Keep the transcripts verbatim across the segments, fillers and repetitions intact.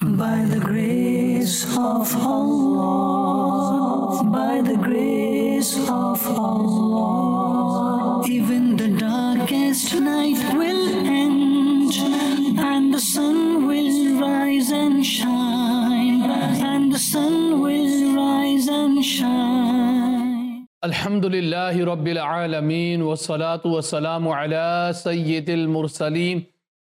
By the grace of Allah, by the grace of Allah, even the darkest night will end, and the sun will rise and shine, and the sun will rise and shine. Alhamdulillahi Rabbil Alameen, wa salatu wa salamu ala Sayyidil Mursaleen.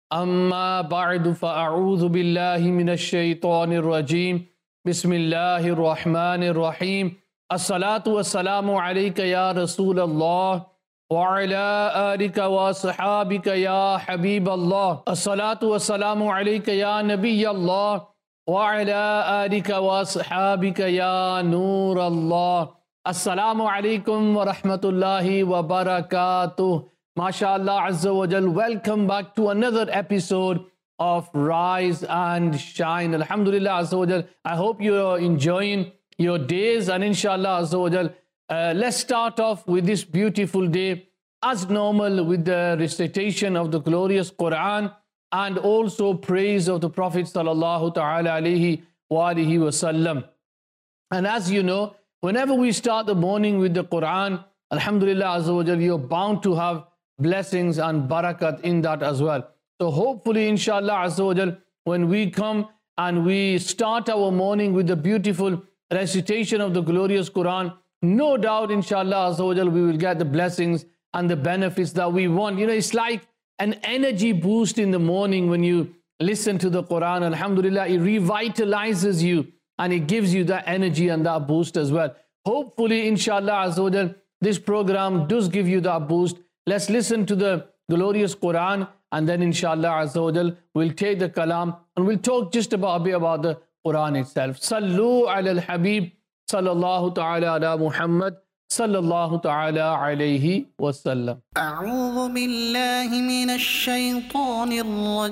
أما بعد فأعوذ بالله من الشيطان الرجيم بسم الله الرحمن الرحيم الصلاة والسلام عليك يا رسول الله وعلى آلك وصحابك يا حبيب الله الصلاة والسلام عليك يا نبي الله وعلى آلك وصحابك يا نور الله السلام عليكم ورحمة الله وبركاته. MashaAllah Azza wa Jal, welcome back to another episode of Rise and Shine. Alhamdulillah Azza wa Jal, I hope you're enjoying your days, and inshallah Azza wa Jal, uh, let's start off with this beautiful day as normal with the recitation of the glorious Quran and also praise of the Prophet sallallahu ta'ala alayhi wa alihi wa sallam. And as you know, whenever we start the morning with the Quran, Alhamdulillah Azza wa Jal, you're bound to have blessings and barakat in that as well. So hopefully inshallah Azza wa Jal, when we come and we start our morning with the beautiful recitation of the glorious Quran, no doubt inshallah Azza wa Jal, we will get the blessings and the benefits that we want. You know, it's like an energy boost in the morning when you listen to the Quran. Alhamdulillah, it revitalizes you and it gives you that energy and that boost as well. Hopefully inshallah Azza wa Jal, this program does give you that boost. Let's listen to the glorious Quran, and then inshallah Azza wa Jal, we'll take the kalam and we'll talk just about a bit about the Quran itself. Sallu ala al-Habib sallallahu ta'ala ala Muhammad sallallahu ta'ala alayhi wa sallam. A'udhu billahi minash shaytanir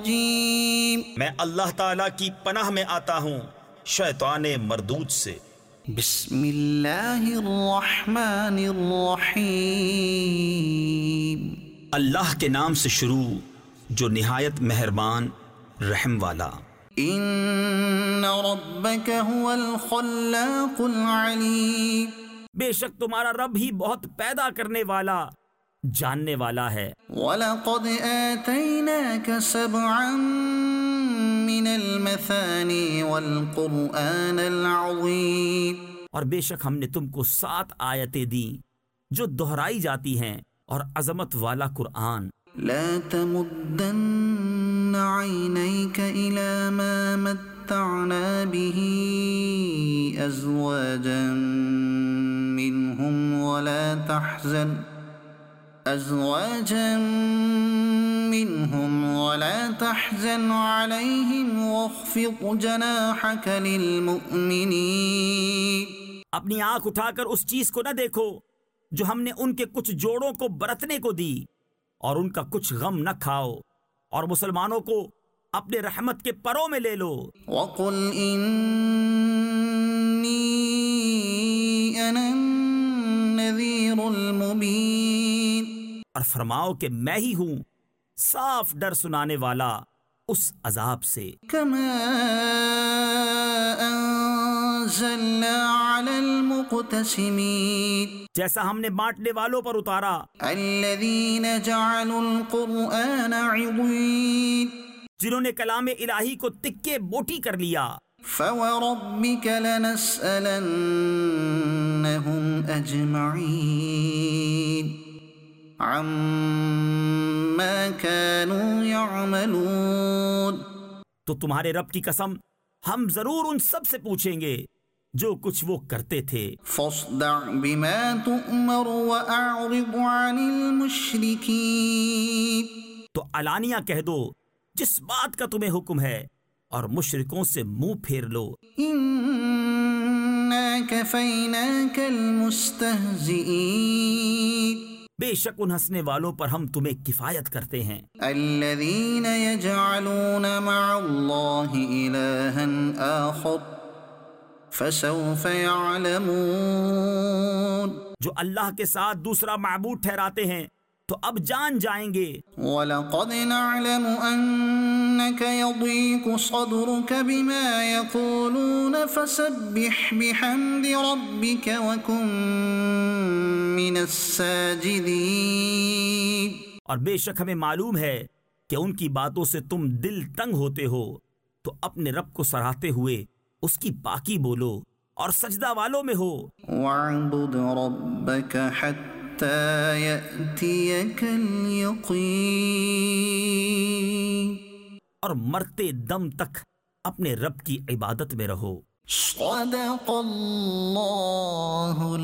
rajim. میں اللہ تعالیٰ کی پناہ میں آتا ہوں شیطان مردود سے. بسم اللہ الرحمن الرحیم. اللہ کے نام سے شروع جو نہایت مہربان رحم والا. ان ربک هو الخلاق العلیم. بے شک تمہارا رب ہی بہت پیدا کرنے والا جاننے والا ہے. وَلَقَدْ آتَيْنَاكَ سَبْعًا مِّنَ الْمَثَانِي وَالْقُرْآنَ الْعَظِيمِ. اور بے شک ہم نے تم کو سات آیتیں دیں جو دہرائی جاتی ہیں اور عظمت والا قرآن. لَا تَمُدَّنَّ عَيْنَيْكَ إِلَى مَا مَتَّعْنَا بِهِ أَزْوَاجًا مِّنْهُمْ وَلَا تَحْزَنْ أزواجا منهم ولا تحزن عليهم واخفض جناحك للمؤمنين. اپنی آنکھ اٹھا کر اس چیز کو نہ دیکھو جو ہم نے ان کے کچھ جوڑوں کو برتنے کو دی، اور ان کا کچھ غم نہ کھاؤ، اور مسلمانوں کو اپنے رحمت کے پروں میں لے لو. وقل إني أنا النذير المبين. اور فرماؤ کہ میں ہی ہوں صاف ڈر سنانے والا اس عذاب سے. كما أنزلنا على المقتسمين. جیسا ہم نے بانٹنے والوں پر اتارا. الذين جعلوا القرآن عضين. جنہوں نے کلام الہی کو تکے بوٹی کر لیا. فوربك لنسألنهم أجمعين عما كانوا يعملون. تو تمہارے رب کی قسم ہم ضرور ان سب سے پوچھیں گے جو کچھ وہ کرتے تھے. فاصدع بما تؤمر وأعرض عن المشركين. تو علانیہ کہہ دو جس بات کا تمہیں حکم ہے، اور مشرکوں سے منہ پھیر لو. إنا كفيناك المستهزئين. بے شک ان ہنسنے والوں پر ہم تمہیں کفایت کرتے ہیں. الذين يجعلون مع الله إلها آخر فسوف يعلمون. جو اللہ کے ساتھ دوسرا معبود ٹھہراتے ہیں तो अब जान जाएंगे वलक़द नअलमु अन्नक यदीक़ु सदरुक बिमा यक़ूलून फसब्बिह बिहम्दि रब्बिक वकुन मिनस साजिदीन। और बेशक हमें मालूम है कि उनकी बातों से तुम दिल तंग होते हो, तो अपने रब को सराहते हुए उसकी पाकी बोलो और सजदा वालों में हो। वअबुद रब्बक हत्ता यअतियकल यक़ीन। और मरते दम तक अपने रब की इबादत में रहो। सदक़ल्लाहुल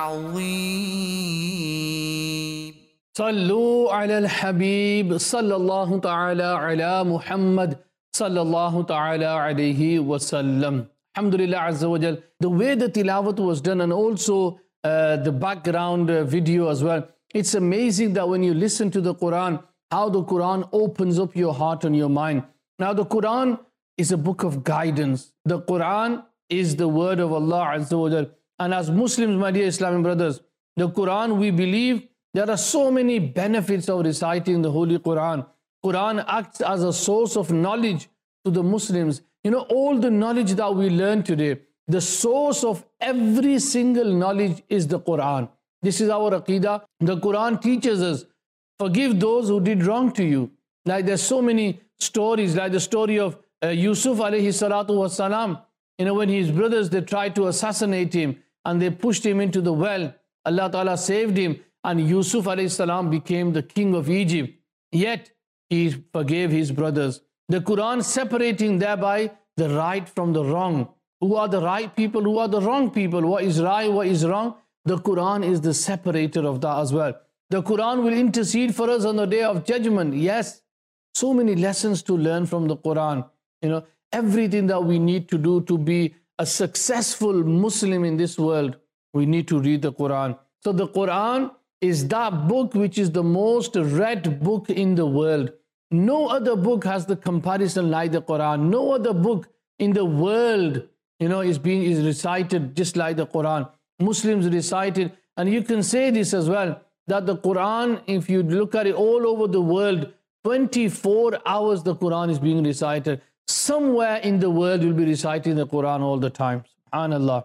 अज़ीम। सल्लू अलल हबीब सल्लल्लाहु तआला अला Muhammad sallallahu ta'ala alayhi wa sallam. Alhamdulillah Azza wa Jal. The way the tilawat was done and also uh, the background uh, video as well. It's amazing that when you listen to the Quran, how the Quran opens up your heart and your mind. Now the Quran is a book of guidance. The Quran is the word of Allah Azza wa Jal. And as Muslims, my dear Islamic brothers, the Quran, we believe there are so many benefits of reciting the Holy Quran. Quran acts as a source of knowledge to the Muslims. You know, all the knowledge that we learn today, the source of every single knowledge is the Quran. This is our Aqidah. The Quran teaches us, forgive those who did wrong to you. Like there's so many stories, like the story of uh, Yusuf alayhi salatu wasalam. You know, when his brothers, they tried to assassinate him and they pushed him into the well. Allah Ta'ala saved him and Yusuf alayhi salam became the king of Egypt. Yet, he forgave his brothers. The Quran separating thereby the right from the wrong. Who are the right people? Who are the wrong people? What is right? What is wrong? The Quran is the separator of that as well. The Quran will intercede for us on the day of judgment. Yes, so many lessons to learn from the Quran. You know, everything that we need to do to be a successful Muslim in this world, we need to read the Quran. So the Quran is that book which is the most read book in the world. No other book has the comparison like the Quran. No other book in the world, you know, is being is recited just like the Quran. Muslims recite it, and you can say this as well, that the Quran, if you look at it all over the world, twenty-four hours the Quran is being recited. Somewhere in the world you'll be reciting the Quran all the time. SubhanAllah.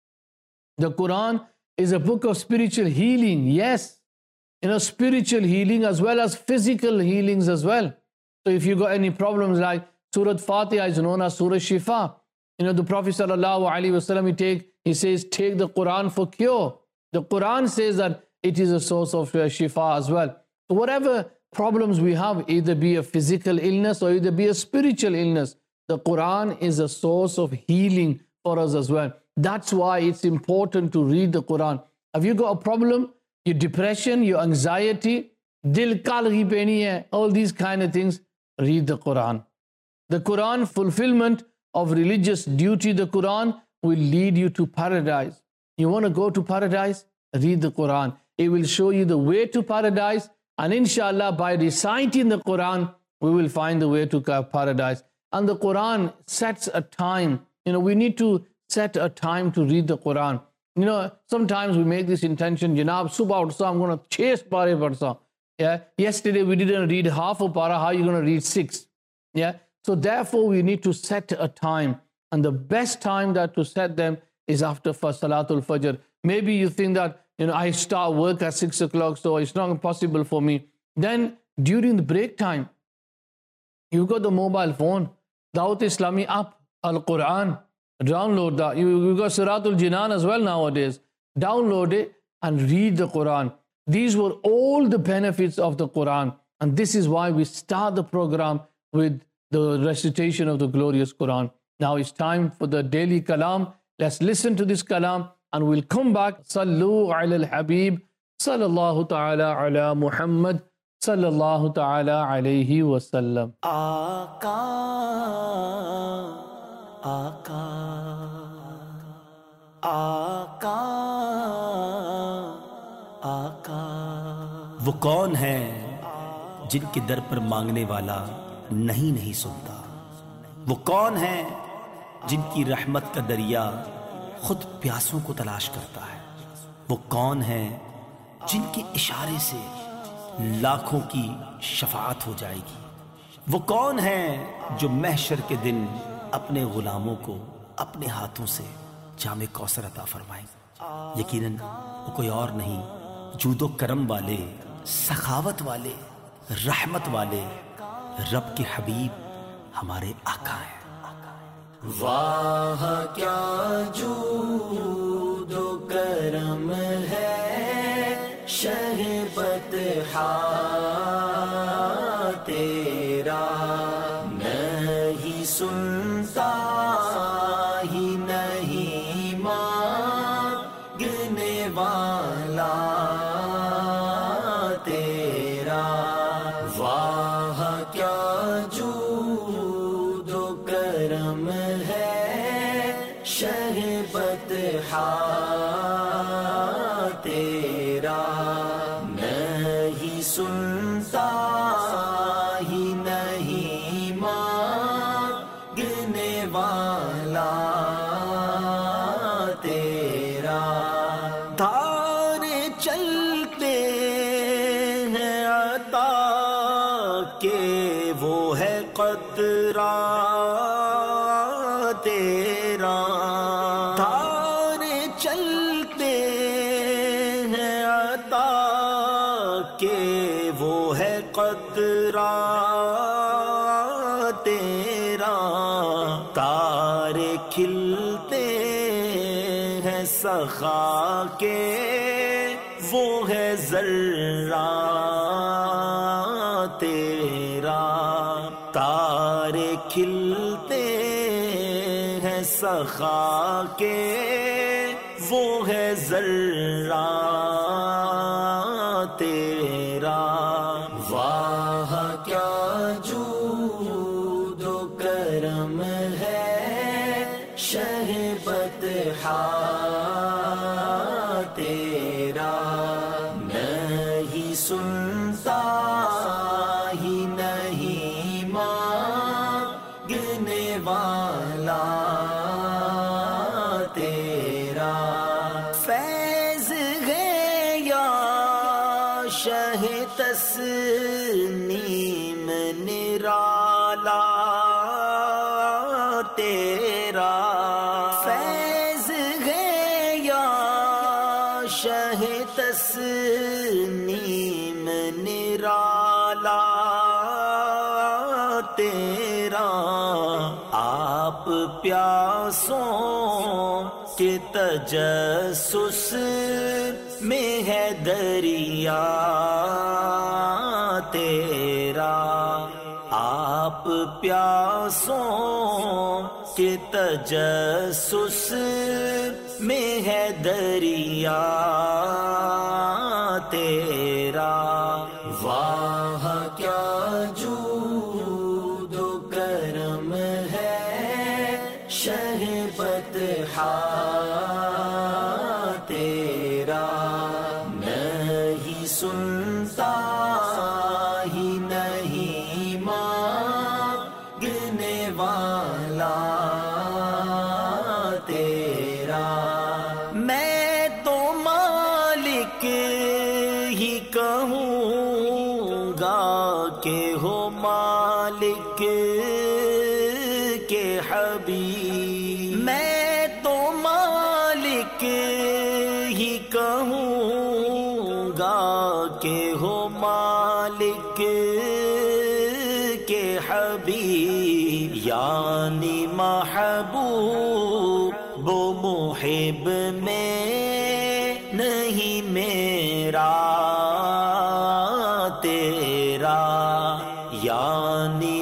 The Quran is a book of spiritual healing. Yes, you know, spiritual healing as well as physical healings as well. So if you got any problems, like Surah Fatiha is known as Surah Shifa. You know, the Prophet sallallahu alaihi wasallam, he take, he says, take the Quran for cure. The Quran says that it is a source of uh, Shifa as well. So whatever problems we have, either be a physical illness or either be a spiritual illness, the Quran is a source of healing for us as well. That's why it's important to read the Quran. Have you got a problem? Your depression, your anxiety, dil kalgi peni hai, all these kind of things, read the Quran. The Quran, fulfillment of religious duty, the Quran will lead you to paradise. You want to go to paradise? Read the Quran. It will show you the way to paradise, and inshallah, by reciting the Quran, we will find the way to paradise. And the Quran sets a time. You know, we need to set a time to read the Quran. You know, sometimes we make this intention, Janab, subah utsa, I'm going to chase pare parsa. Yeah. Yesterday we didn't read half a para, how are you going to read six? Yeah. So therefore we need to set a time. And the best time that to set them is after for Salatul Fajr. Maybe you think that, you know, I start work at six o'clock, so it's not possible for me. Then during the break time, you've got the mobile phone, Dawat Islami app, Al-Quran. Download that. You, you got Siratul Jinan as well nowadays. Download it and read the Quran. These were all the benefits of the Quran. And this is why we start the program with the recitation of the glorious Quran. Now it's time for the daily kalam. Let's listen to this kalam and we'll come back. Sallu ala al-Habib. Sallallahu ta'ala ala Muhammad. Sallallahu ta'ala alayhi wa sallam. Aqa, Aqa, Aqa, Aqa. वो कौन है जिनके दर पर मांगने वाला नहीं नहीं सुनता? वो कौन है जिनकी रहमत का दरिया खुद प्यासों को तलाश करता है? वो कौन है जिनके इशारे से لاکھوں کی شفاعت ہو جائے گی۔ وہ کون ہے جو محشر کے دن اپنے غلاموں کو اپنے ہاتھوں سے جام کوثر عطا فرمائیں؟ یقیناً وہ کوئی اور نہیں، جود و کرم والے، سخاوت والے، رحمت والے رب کے حبیب ہمارے آقا ہیں۔ واہ کیا جود و کرم ہے شہ بطحا تیرا، نہیں سنتا ہی نہیں مانگنے والا تیرا۔ واہ کیا جود و کرم ہے شہ بطحا تیرا، نہیں سنتا ہی نہیں مانگنے والا تیرا۔ دھارے چلتے ہیں عطا کہ وہ ہے قطرہ تیرا، دھارے چلتے ہیں عطا کہ وہ ہے قطرہ تیرا، تارے کھلتے ہیں سخا کے وہ ہے ذرہ تیرا، تارے کھلتے ہیں سخا کے وہ ہے ذرہ تیرا۔ واہ کیا جود و کرم ہے شہ بطحا تیرا، نہیں سنتا ہی نہیں مانگنے والا تیرا۔ فیض ہے یا شہ تسنیم نرالا تیرا، فیض ہے یا شہ تسنیم نرالا تیرا، آپ پیاسوں کے تجسس میں ہے دریا تیرا، آپ پیاسوں کے تجسس میں ہے دریا تیرا۔ واہ کیا جود و کرم ہے شہ بطحا تیرا، نہیں سنتا ہی نہیں مانگنے والا تیرا۔ میں تو مالک ہی کہوں گا کہ ہو مالک کے حبیب، میں تو مالک ہی کہوں گا کہ ہو مالک کے حبیب، یعنی محبوب وہ محب میں نہیں میرا تیرا، یعنی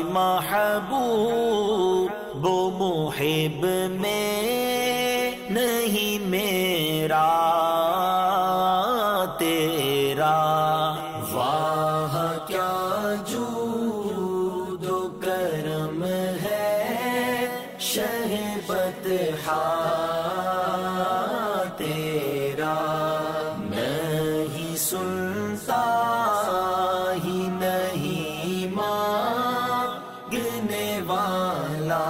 محبوب وہ محب میں نہیں میرا تیرا۔ واہ کیا جود و کرم ہے شہ بطحا تیرا، نہیں سنتا ہی نہیں مانگنے والا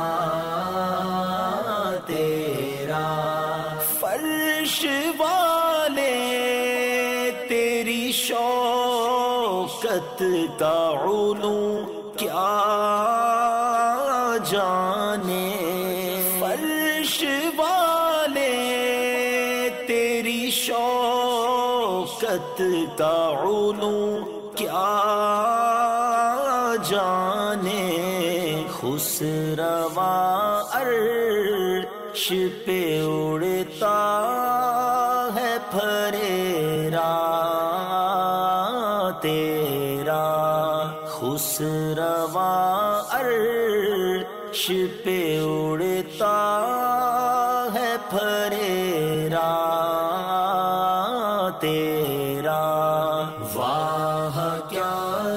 تیرا۔ فرش والے تیری شوق شوکت کا علو کیا جانے، فرش والے تیری شوکت کا علو کیا جانے، خسروا عرش پہ اڑتا ہے پھریرا تیرا، خسروا عرش پہ اڑتا ہے پھریرا تیرا، واہ کیا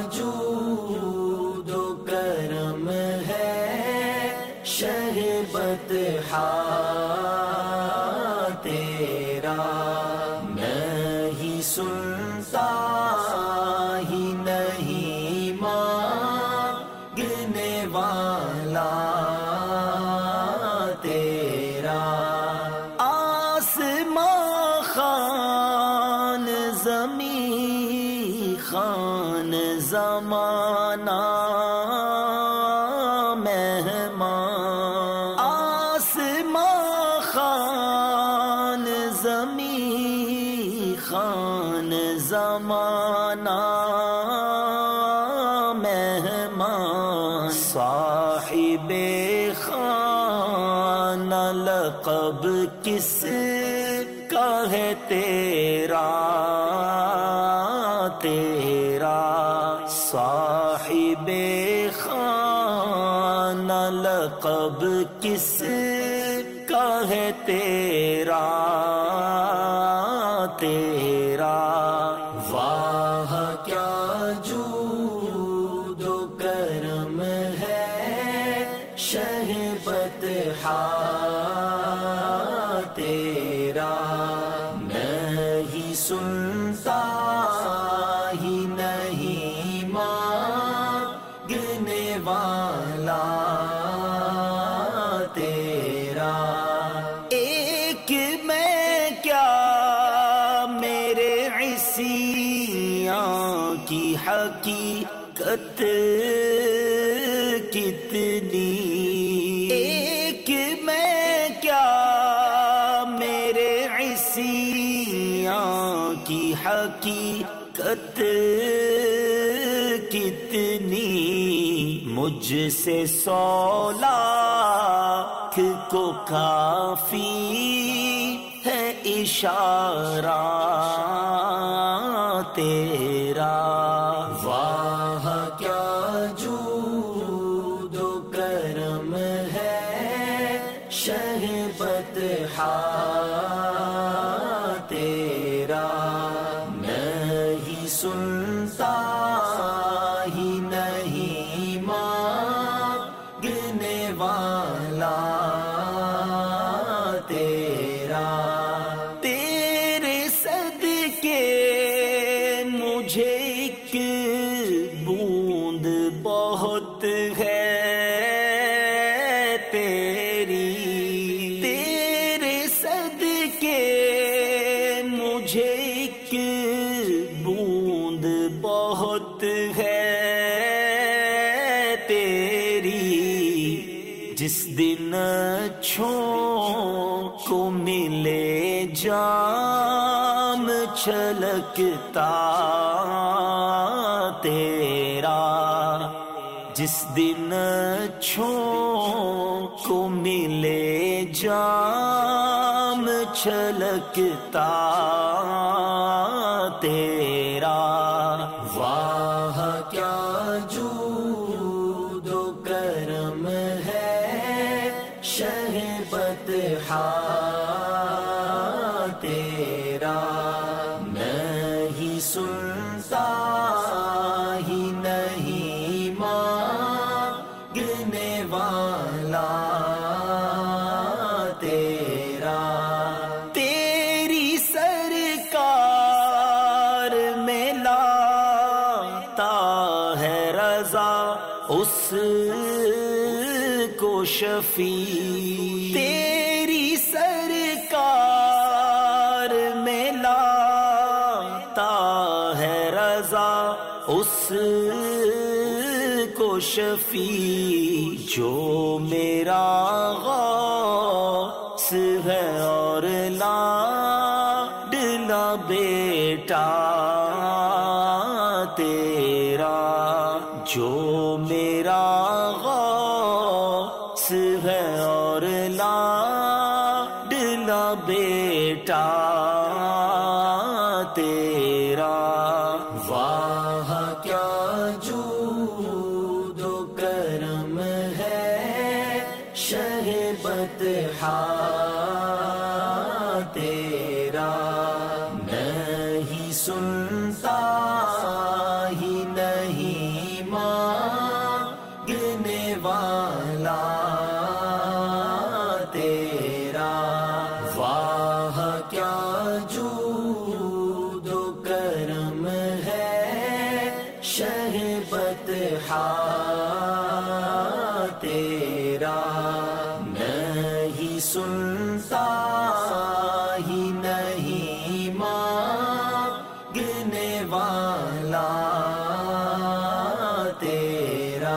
جود و کرم ہے شہ بطحا تیرا، نہیں سنتا ہی نہیں مانگنے والا تیرا، آسمان خان زمین خان زمانہ مہمان، آسمان خان زمین خان زمانہ مہمان، صاحب خانہ لقب کس کا ہے تیرا تیرا، صاحب خانہ لقب کس کا ہے تیرا تیرا، واہ کیا جود و کرم ہے شہ بطحا تیرا، نہیں سنتا ہی نہیں مانگنے والا تیرا، ایک میں کیا میرے عصیاں کی حقیقت کتنی، ایک میں کیا میرے عصیاں کی حقیقت کتنی، مجھ سے سو لاکھ کو کافی ہے اشارہ تیرا، واہ کیا جود و کرم ہے شہ بطحا تیرا، نہیں سنتا ہی نہیں مانگنے والا تیرا، تیرے صدقے مجھے ایک بوند بہت ہے تیری، تیرے صدقے مجھے ایک بوند بہت ہے تیری، جس دن چھو کو ملے جام چھلکتا تیرا، جس دن چھو کو ملے جام چھلکتا تیرا، واہ کیا جود و کرم ہے شہ بطحا تیرا، نہیں سنتا ہی نہیں مانگنے والا تیرا، تیری سرکار میں لاتا ہے رضا اس کو شفیع، تیری سرکار میں لاتا ہے رضا اس को शफी जो मेरा गौस है और लाडला बेटा तेरा जो मेरा गौस है और लाडला बेटा तेरा वाह क्या जूद व करम है शहबत तेरा नहीं सुनता ही नहीं मांगने वाला तेरा वाह क्या जूद व करम है शहबत तेरा नहीं सुनता ही नहीं मांगने वाला तेरा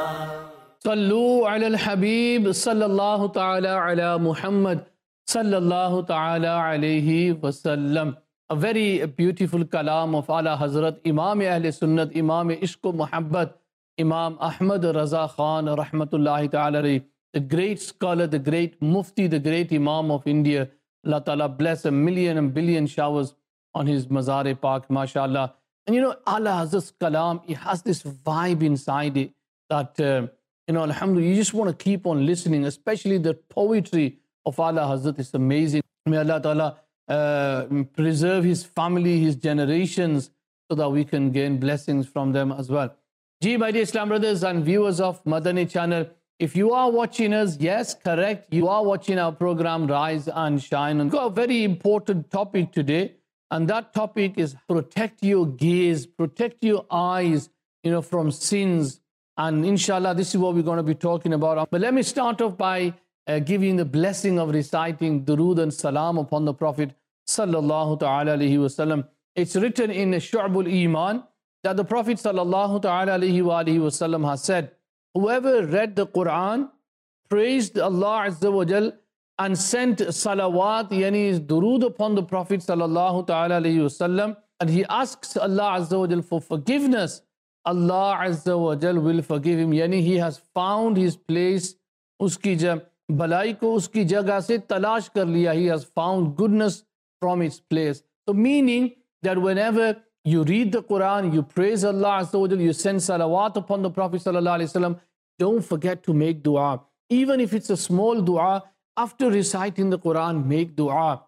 सल्लू अलल हबीब सल्लल्लाहु ताला अला Muhammad sallallahu ta'ala alayhi wasallam. A very beautiful kalam of Ala Hazrat Imam Ahl Sunnat, Imam Ishq Muhabbat, Imam Ahmad Raza Khan rahmatullahi ta'ala alayhi, the great scholar, the great mufti, the great Imam of India. Allah Ta'ala bless a million and billion showers on his Mazar Pak, mashallah. And you know, Ala Hazrat's kalam, it has this vibe inside it that, uh, you know, alhamdulillah, you just want to keep on listening, especially the poetry of Ala Hazrat is amazing. May Allah Ta'ala uh, preserve his family, his generations, so that we can gain blessings from them as well. Ji, my dear Islam brothers and viewers of Madani channel, if you are watching us, yes, correct, you are watching our program Rise and Shine. And we've got a very important topic today, and that topic is protect your gaze, protect your eyes, you know, from sins. And inshallah, this is what we're going to be talking about. But let me start off by Uh, giving the blessing of reciting durood and salam upon the Prophet sallallahu ta'ala alayhi wa sallam. It's written in Shu'bul Iman that the Prophet sallallahu ta'ala alayhi wa alayhi wa sallam has said, whoever read the Quran, praised Allah Azza wa Jal, and sent salawat, yani durood upon the Prophet sallallahu ta'ala alayhi wa sallam, and he asks Allah Azza wa Jal for forgiveness, Allah Azza wa Jal will forgive him. Yani he has found his place, uski jab भलाई को उसकी जगह से तलाश कर लिया. He has found goodness from its place. So meaning that whenever you read the Quran, you praise Allah Azza wa Jal, you send salawat upon the Prophet sallallahu alaihi wasallam, don't forget to make dua. Even if it's a small dua, after reciting the Quran, make dua.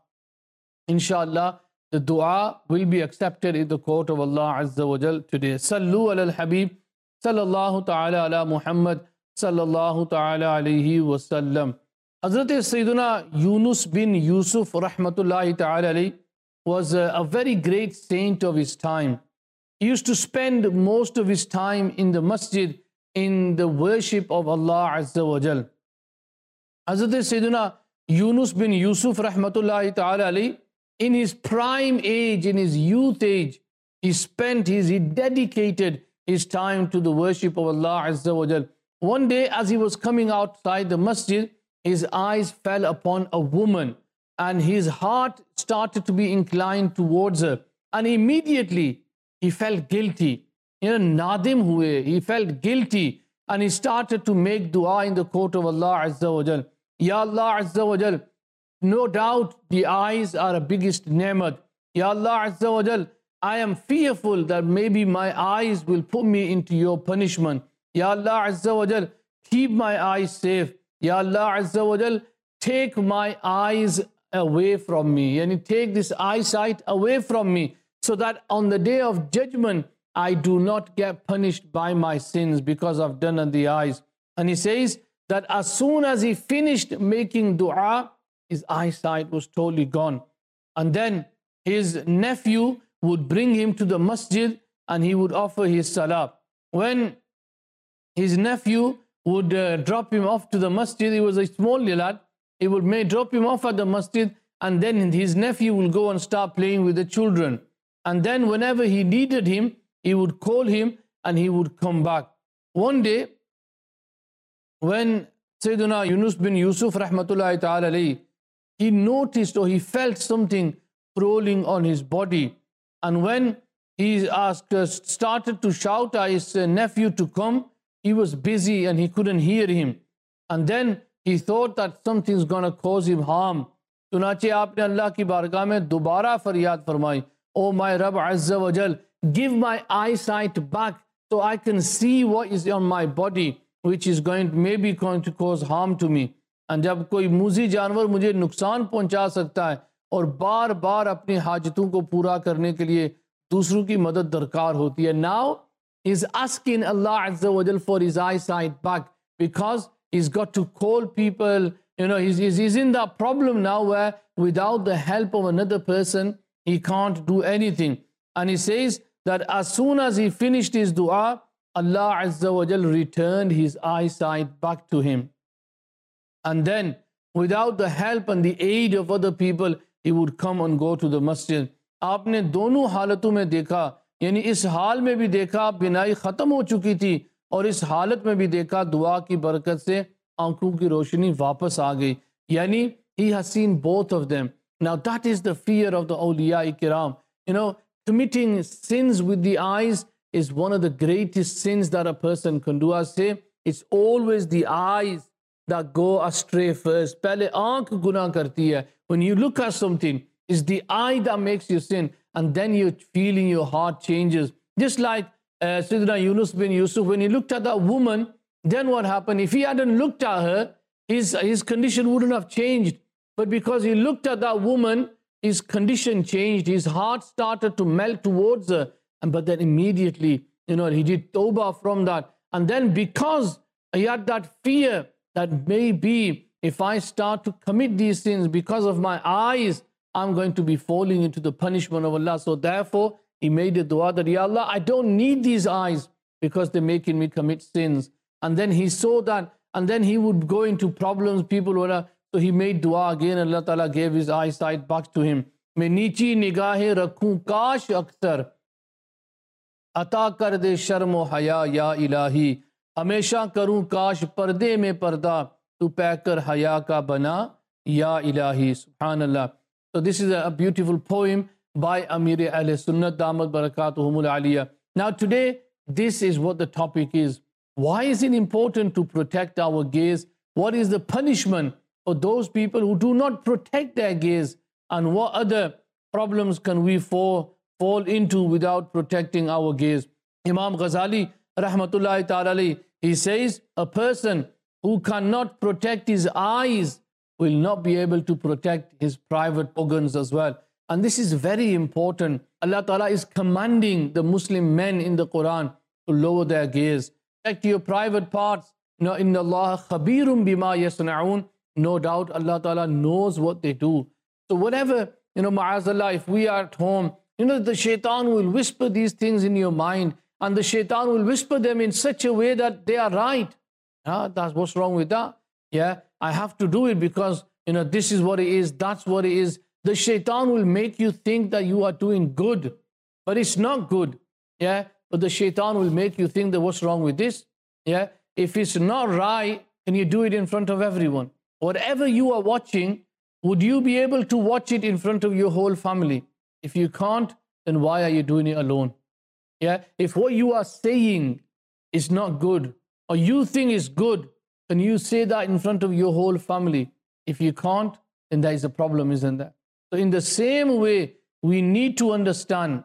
Inshallah, the dua will be accepted in the court of Allah Azza wa Jal today. Sallu ala al-Habib, sallallahu ta'ala ala Muhammad, sallallahu ta'ala alayhi wa sallam. Hazrat Sayyiduna Yunus bin Yusuf rahmatullahi ta'ala alayhi was a, a very great saint of his time. He used to spend most of his time in the masjid in the worship of Allah Azza wa Jal. Hazrat Sayyiduna Yunus bin Yusuf rahmatullahi ta'ala alayhi, in his prime age, in his youth age, he spent his, he dedicated his time to the worship of Allah Azza wa Jal. One day, as he was coming outside the masjid, his eyes fell upon a woman and his heart started to be inclined towards her. And immediately, he felt guilty. You know, nadim hue, he felt guilty and he started to make dua in the court of Allah Azza wa Jal. Ya Allah Azza wa Jal, no doubt the eyes are the biggest ni'mat. Ya Allah Azza wa Jal, I am fearful that maybe my eyes will put me into your punishment. Ya Allah Azza wa Jal, keep my eyes safe. Ya Allah Azza wa Jal, take my eyes away from me. Yani take this eyesight away from me so that on the day of judgment, I do not get punished by my sins because I've done on the eyes. And he says that as soon as he finished making dua, his eyesight was totally gone. And then his nephew would bring him to the masjid and he would offer his salah. When his nephew would uh, drop him off to the masjid, he was a small lad, he would may drop him off at the masjid and then his nephew will go and start playing with the children. And then whenever he needed him, he would call him and he would come back. One day, when Sayyidina Yunus bin Yusuf rahmatullahi ta'ala alayhi, he noticed or he felt something crawling on his body. And when he asked, uh, started to shout at his uh, nephew to come, he was busy and he couldn't hear him. And then he thought that something's going to cause him harm. Tunache aapne Allah ki bargah mein dobara faryad farmai, oh my Rabb Azza wa Jal, give my eyesight back so I can see what is on my body, which is going to, maybe going to cause harm to me. And जब कोई मूजी जानवर मुझे नुकसान पहुंचा सकता है और बार बार अपनी हाजतों को पूरा करने के लिए दूसरों की मदद दरकार होती है. Now he's asking Allah Azza wa Jal for his eyesight back because he's got to call people. You know, he's, he's, he's in that problem now where without the help of another person, he can't do anything. And he says that as soon as he finished his dua, Allah Azza wa Jal returned his eyesight back to him. And then, without the help and the aid of other people, he would come and go to the masjid. आपने दोनों हालतों में देखा, यानी इस हाल में भी देखा बिनाई ख़त्म हो चुकी थी और इस हालत में भी देखा दुआ की बरकत से आंखों की रोशनी वापस आ गई. यानी he has seen both of them. Now that is the fear of the awliya kiram. You know, committing sins with the eyes is one of the greatest sins that a person can do. I say it's always the eyes that go astray first. Pehle aankh guna karti hai. When you look at something, it's the eye that makes you sin, and then you're feeling your heart changes. Just like uh, Sayyidina Yunus bin Yusuf, when he looked at that woman, then what happened? If he hadn't looked at her, his, his condition wouldn't have changed. But because he looked at that woman, his condition changed. His heart started to melt towards her. And but then immediately, you know, he did tawbah from that. And then because he had that fear that maybe if I start to commit these sins because of my eyes, I'm going to be falling into the punishment of Allah. So therefore, he made a dua that, Ya Allah, I don't need these eyes because they're making me commit sins. And then he saw that, and then he would go into problems, people were, so he made dua again, Allah Ta'ala gave his eyesight back to him. मैं नीची निगाहें रखूं काश अक्सर अता कर दे शर्म व हया या इलाही हमेशा करूं काश पर्दे में पर्दा तू पैकर हया का बना या इलाही. Subhanallah. So this is a beautiful poem by Amir Ahl-Sunnat Damat Barakatuhumul Aliyah. Now today, this is what the topic is. Why is it important to protect our gaze? What is the punishment for those people who do not protect their gaze? And what other problems can we fall, fall into without protecting our gaze? Imam Ghazali, rahmatullahi ta'ala, he says, a person who cannot protect his eyes will not be able to protect his private organs as well. And this is very important. Allah Ta'ala is commanding the Muslim men in the Quran to lower their gaze. Protect your private parts. No, inna Allah khabirum bima yasna'un. No doubt Allah Ta'ala knows what they do. So whatever, you know, ma'azallah, if we are at home, you know, the shaitan will whisper these things in your mind, and the shaitan will whisper them in such a way that they are right. Ah, that's what's wrong with that. Yeah, I have to do it because, you know, this is what it is, that's what it is. The shaitan will make you think that you are doing good, but it's not good. Yeah, but the shaitan will make you think that what's wrong with this? Yeah, if it's not right, can you do it in front of everyone? Whatever you are watching, would you be able to watch it in front of your whole family? If you can't, then why are you doing it alone? Yeah, if what you are saying is not good, or you think is good, can you say that in front of your whole family? If you can't, then there is a problem, isn't there? So in the same way, we need to understand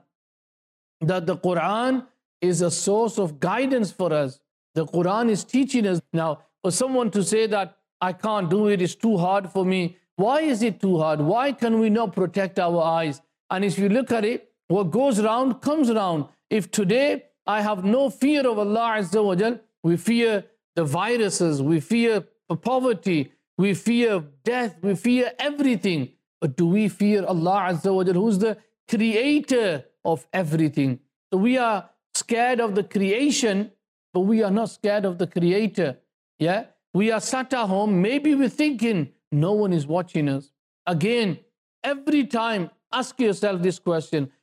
that the Quran is a source of guidance for us. The Quran is teaching us. Now, for someone to say that, I can't do it, it's too hard for me. Why is it too hard? Why can we not protect our eyes? And if you look at it, what goes around comes around. If today I have no fear of Allah Azza wa Jal, we fear the viruses, we fear poverty, we fear death, we fear everything. But do we fear Allah Azza wa Jal, who's the creator of everything? So we are scared of the creation, but we are not scared of the creator. Yeah? We are sat at home, maybe we're thinking, no one is watching us. Again, every time, ask yourself this question.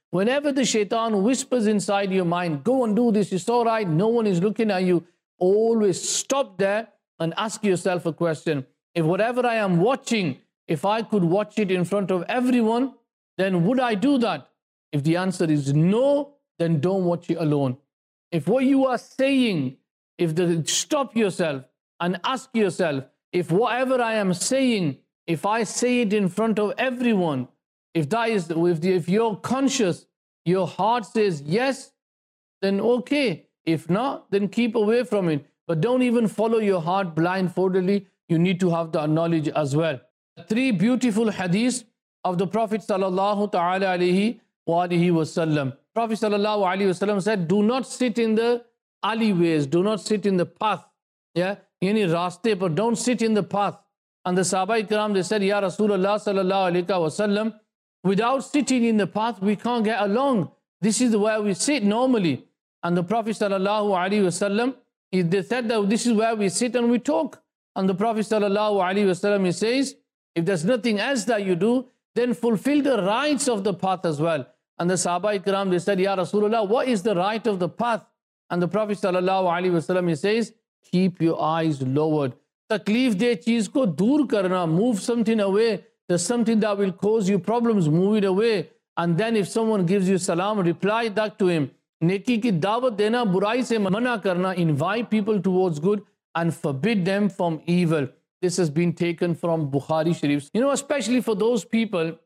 Whenever the shaitan whispers inside your mind, go and do this, it's all right, no one is looking at you, always stop there and ask yourself a question. If whatever I am watching, if I could watch it in front of everyone, then would I do that? If the answer is no, then don't watch it alone. If what you are saying, if the, stop yourself and ask yourself, if whatever I am saying, if I say it in front of everyone, if that is, if, the, if you're conscious, your heart says yes, then okay. If not, then keep away from it. But don't even follow your heart blindfoldedly. You need to have that knowledge as well. Three beautiful hadiths of the Prophet sallallahu ta'ala alayhi wa alihi wasallam. Prophet sallallahu alayhi wasallam said, do not sit in the alleyways, do not sit in the path. Yeah, any raste, but don't sit in the path. And the Sahaba Ikram, they said, Ya Rasulullah sallallahu alayhi wasallam, without sitting in the path, we can't get along. This is where we sit normally. And the Prophet sallallahu alaihi wasallam, they said that this is where we sit and we talk. And the Prophet sallallahu alaihi wasallam, he says, if there's nothing else that you do, then fulfill the rights of the path as well. And the Sahaba Ikram, they said, Ya Rasulullah, what is the right of the path? And the Prophet sallallahu alaihi wasallam, he says, keep your eyes lowered. Takleef de cheez ko dur karna, move something away. There's something that will cause you problems, move it away. And then if someone gives you salam, reply back to him. Neki ki dawat dena, burai se mana karna, invite people towards good and forbid them from evil. This has been taken from Bukhari Sharif. You know, especially for those people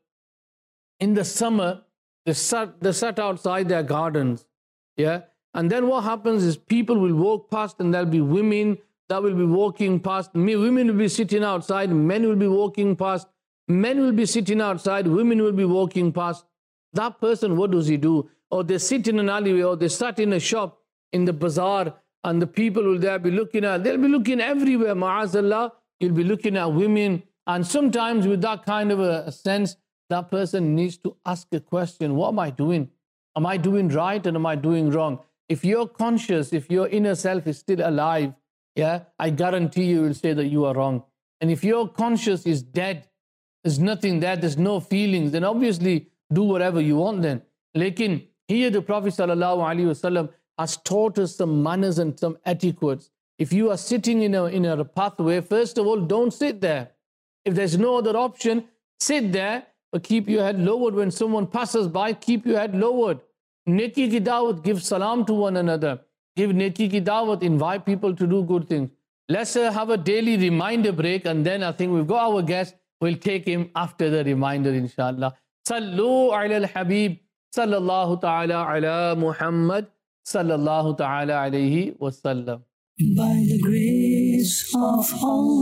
in the summer, they sat, they sat outside their gardens. Yeah. And then what happens is people will walk past and there'll be women that will be walking past. Women will be sitting outside, men will be walking past. Men will be sitting outside, women will be walking past. That person, what does he do? Or they sit in an alleyway, or they sat in a shop, in the bazaar, and the people will there be looking at, they'll be looking everywhere, ma'azallah, you'll be looking at women. And sometimes with that kind of a, a sense, that person needs to ask a question, what am I doing? Am I doing right and am I doing wrong? If you're conscious, if your inner self is still alive, yeah, I guarantee you will say that you are wrong. And if your conscious is dead, there's nothing there, there's no feelings, then obviously do whatever you want then. Lekin, here the Prophet sallallahu alaihi wasallam has taught us some manners and some etiquettes. If you are sitting in a, in a pathway, first of all, don't sit there. If there's no other option, sit there, but keep your head lowered. When someone passes by, keep your head lowered. Neki ki dawat, give salam to one another. Give neki ki dawat, invite people to do good things. Let's uh, have a daily reminder break, and then I think we've got our guest. We'll take him after the reminder, inshallah. Sallu ala al-Habib, sallallahu ta'ala ala Muhammad, sallallahu ta'ala alayhi wa sallam. By the grace of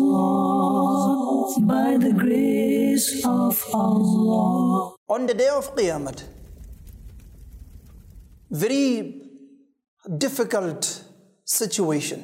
Allah, by the grace of Allah. On the day of Qiyamah, very difficult situation.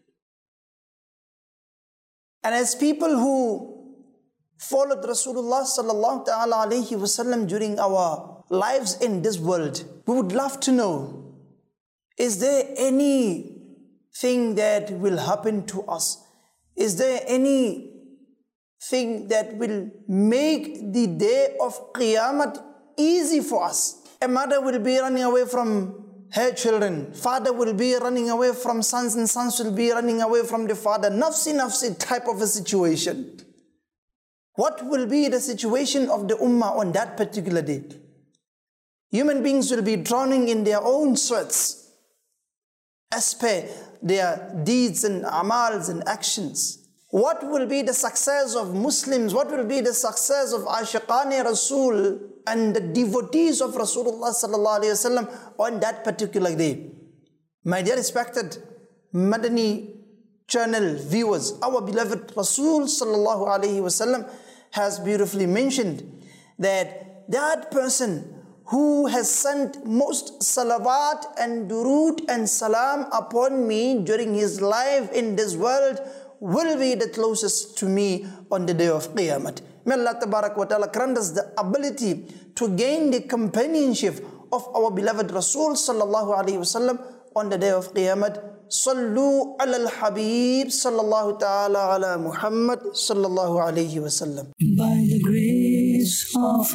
And as people who followed Rasulullah sallallahu ta'ala alayhi wasallam during our lives in this world, we would love to know, is there anything that will happen to us? Is there anything that will make the day of Qiyamah easy for us? A mother will be running away from her children. Father will be running away from sons, and sons will be running away from the father. Nafsi nafsi type of a situation. What will be the situation of the ummah on that particular day? Human beings will be drowning in their own sweats as per their deeds and amals and actions. What will be the success of Muslims? What will be the success of Ashiqani Rasul and the devotees of Rasulullah sallallahu alaihi wasallam on that particular day? My dear respected Madani channel viewers, our beloved Rasul sallallahu alaihi wasallam has beautifully mentioned that that person who has sent most salawat and durood and salam upon me during his life in this world will be the closest to me on the day of Qiyamah. May Allah Tabarak wa Ta'ala grant us the ability to gain the companionship of our beloved Rasul sallallahu alaihi wasallam on the day of Qiyamah. Sallu ala al-Habib sallallahu ta'ala ala Muhammad sallallahu alaihi wasallam. By the grace grace of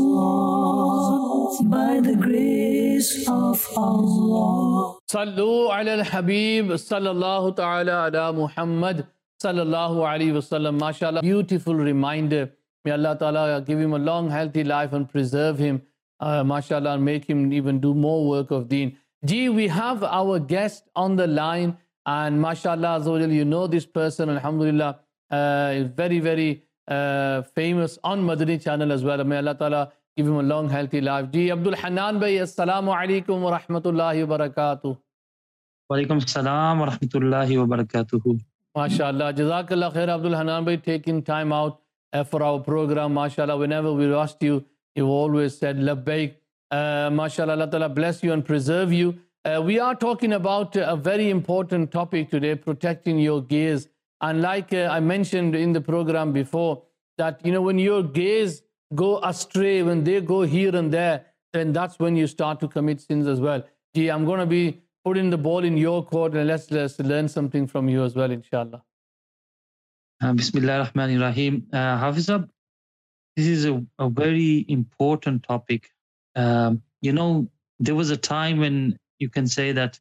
Allah, by the grace of Allah. Sallu ala al-Habib, sallallahu ta'ala ala Muhammad, sallallahu alayhi wasallam. MashaAllah, beautiful reminder. May Allah ta'ala give him a long, healthy life and preserve him. Uh, MashaAllah, and make him even do more work of deen. Gee, we have our guest on the line, and MashaAllah, you know this person, alhamdulillah, uh, is very, very uh, famous on Madani channel as well. May Allah ta'ala give him a long, healthy life. Gee, Abdul Hanan Bhai, assalamu alaikum wa rahmatullahi wa barakatuh. Wa alaikum assalam wa rahmatullahi wa barakatuh. MashaAllah, Jazakallah khair, Abdul Hanan Bhai, taking time out uh, for our program. MashaAllah, whenever we asked you, you always said labbaik. Uh, MashaAllah, Allah Ta'ala bless you and preserve you. Uh, we are talking about a very important topic today, protecting your gaze. And like uh, I mentioned in the program before, that, you know, when your gaze go astray, when they go here and there, then that's when you start to commit sins as well. Gee, I'm going to be putting the ball in your court, and let's, let's learn something from you as well, inshallah. Uh, Bismillah ar-Rahman ar-Rahim. Uh, Hafizab, this is a, a very important topic. Um, you know, there was a time when you can say that,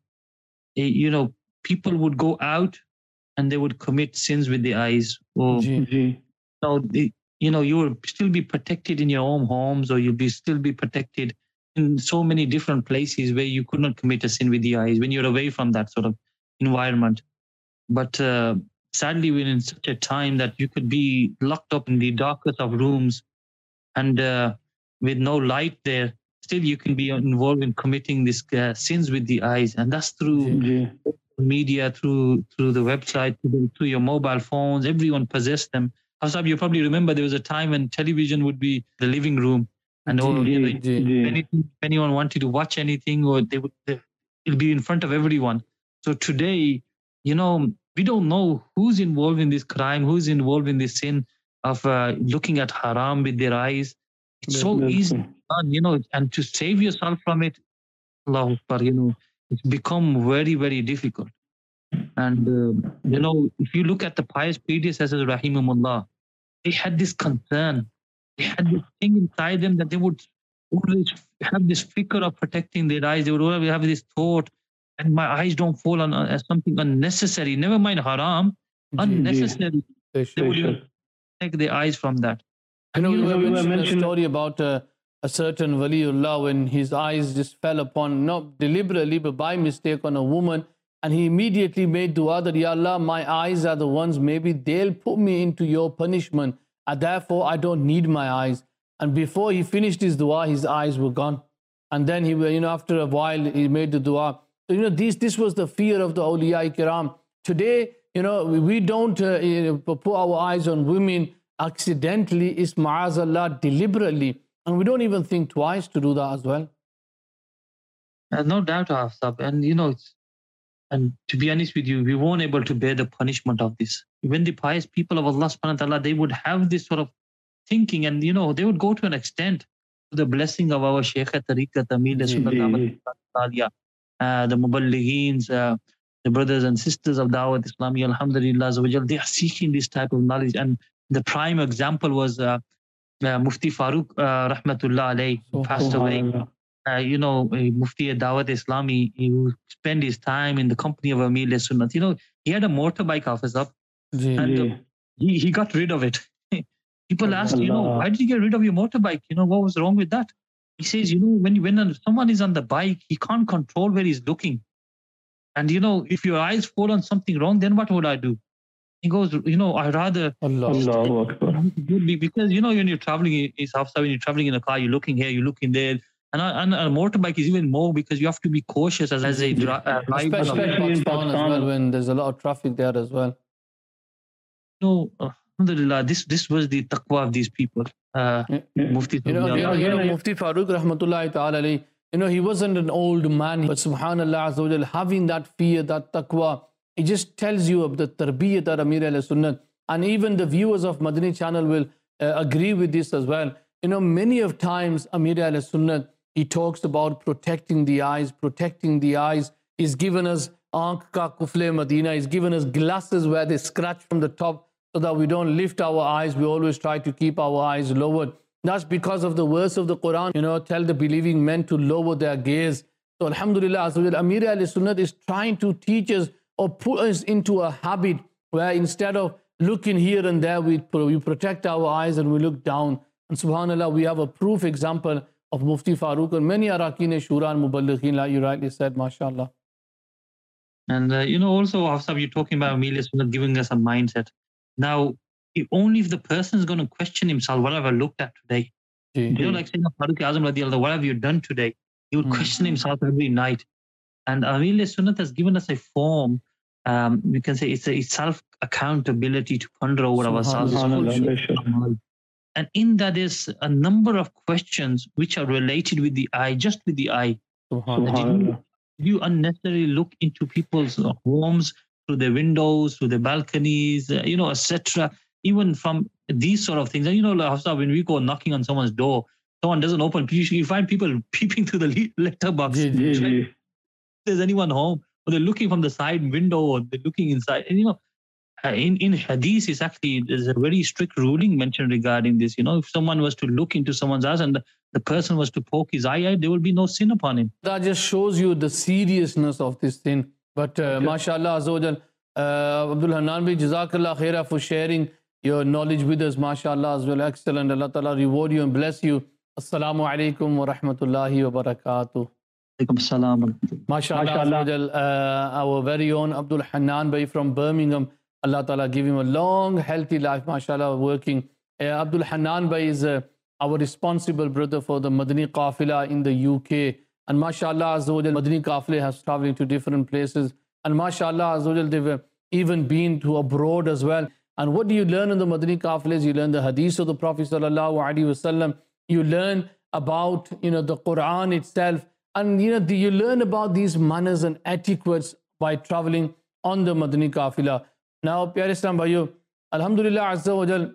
you know, people would go out and they would commit sins with the eyes. Or, you know, the, you know, you will still be protected in your own homes, or you'll be still be protected in so many different places where you could not commit a sin with the eyes when you're away from that sort of environment. But uh, sadly, we're in such a time that you could be locked up in the darkest of rooms, and uh, with no light there, still you can be involved in committing these uh, sins with the eyes. And that's through yeah. media, through through the website, through, through your mobile phones. Everyone possessed them. Asab, you probably remember there was a time when television would be the living room, and all, you know, if, anything, if anyone wanted to watch anything, or they would, they, it'll be in front of everyone. So today, you know, we don't know who's involved in this crime, who's involved in this sin of uh, looking at haram with their eyes. It's yeah, so easy done, you know, and to save yourself from it, Allahu Akbar, you know, it's become very, very difficult. And, uh, you know, if you look at the pious predecessors, Rahimahumullah, they had this concern. They had this thing inside them that they would always have this fikr of protecting their eyes. They would always have this thought, and my eyes don't fall on as something unnecessary. Never mind haram, unnecessary. They would even take their eyes from that. I know you were mentioning a story about uh, a certain Waliullah when his eyes just fell upon, not deliberately, but by mistake, on a woman. And he immediately made dua that, Ya Allah, my eyes are the ones, maybe they'll put me into your punishment. And therefore, I don't need my eyes. And before he finished his dua, his eyes were gone. And then he, you know, after a while, he made the dua. So, you know, this, this was the fear of the awliya kiram. Today, you know, we don't uh, you know, put our eyes on women accidentally, is ma'azallah, deliberately. And we don't even think twice to do that as well. Uh, no doubt, Afsab. And, you know, it's, and to be honest with you, we weren't able to bear the punishment of this. When the pious people of Allah subhanahu wa ta'ala, they would have this sort of thinking, and, you know, they would go to an extent to the blessing of our Shaykh Tariqat Amir Sunnah, uh, the Muballigheens, uh, the brothers and sisters of Dawat Islami, alhamdulillah, they are seeking this type of knowledge. And the prime example was uh, uh, Mufti Farooq, uh, rahmatullah alayhi, who passed away. Uh, you know, Mufti Dawat Islami, he would spend his time in the company of Amir Sunnat. You know, he had a motorbike office up, Jee. and uh, he, he got rid of it. People asked, you know, why did you get rid of your motorbike? You know, what was wrong with that? He says, you know, when, when someone is on the bike, he can't control where he's looking. And, you know, if your eyes fall on something wrong, then what would I do? He goes, you know, I rather... Allah. Because, you know, when you're traveling, it's when you're traveling in a car, you're looking here, you're looking there. And a, and a motorbike is even more, because you have to be cautious as, as a driver. Uh, Especially in Pakistan as well, when there's a lot of traffic there as well. No, uh, alhamdulillah, this, this was the taqwa of these people. Uh, yeah. Mufti, you know, you know, you know, Mufti Farooq, rahmatullahi ta'ala alayhi, you know, he wasn't an old man, but subhanallah, azza wa jal, having that fear, that taqwa, it just tells you of the tarbiyat of Amir al-Sunnat. And even the viewers of Madani channel will uh, agree with this as well. You know, many of times Amir al-Sunnat, he talks about protecting the eyes, protecting the eyes. He's given us Aankh ka kufle Madina. He's given us glasses where they scratch from the top so that we don't lift our eyes. We always try to keep our eyes lowered. That's because of the verse of the Quran, you know, tell the believing men to lower their gaze. So alhamdulillah, Amir Ahl Sunnat is trying to teach us or put us into a habit where instead of looking here and there, we, we protect our eyes and we look down. And subhanAllah, we have a proof example of Mufti Farooq and many Arakin Shura and Muballighin, like you rightly said, mashallah. And, uh, you know, also, Hafsab, you're talking about Amir Ahl Sunnat giving us a mindset. Now, if only if the person is going to question himself, what have I looked at today? Mm-hmm. You know, like saying, Farooq Azam radiallahu, what have you done today? He would mm-hmm. question himself every night. And Amir Ahl Sunnat has given us a form, um, we can say it's a self-accountability to ponder over ourselves. And in that is a number of questions which are related with the eye, just with the eye. You, you unnecessarily look into people's homes, through their windows, through their balconies, uh, you know, et cetera. Even from these sort of things. And you know, like, when we go knocking on someone's door, someone doesn't open, you find people peeping through the letterbox. If there's anyone home, or they're looking from the side window, or they're looking inside. And you know, in, in Hadith, it's actually, there's a very strict ruling mentioned regarding this. You know, if someone was to look into someone's eyes and the, the person was to poke his eye out, there will be no sin upon him. That just shows you the seriousness of this thing. But uh, okay. mashallah, Azawajal, uh, Abdul Hanan bhi, Jazakallah khairah for sharing your knowledge with us, mashallah, as well. Excellent. Allah Ta'ala reward you and bless you. Assalamu alaikum wa rahmatullahi wa barakatuh. Assalam. MashaAllah, MashaAllah. Uh, our very own Abdul Hanan Bhai from Birmingham. Allah Ta'ala give him a long, healthy life, mashallah, working. Uh, Abdul Hanan Bhai is uh, our responsible brother for the Madani Qafila in the U K. And mashallah, Azawajal, Madani Qafila has traveling to different places. And mashallah, Azawajal, they've even been to abroad as well. And what do you learn in the Madani Qafilas? You learn the hadith of the Prophet sallallahu alaihi wasallam. You learn about, you know, the Quran itself. And, you know, the, you learn about these manners and etiquettes by traveling on the Madani Qafila. Now, Pyare Islam Bhaiyo, Alhamdulillah Azza wa Jal,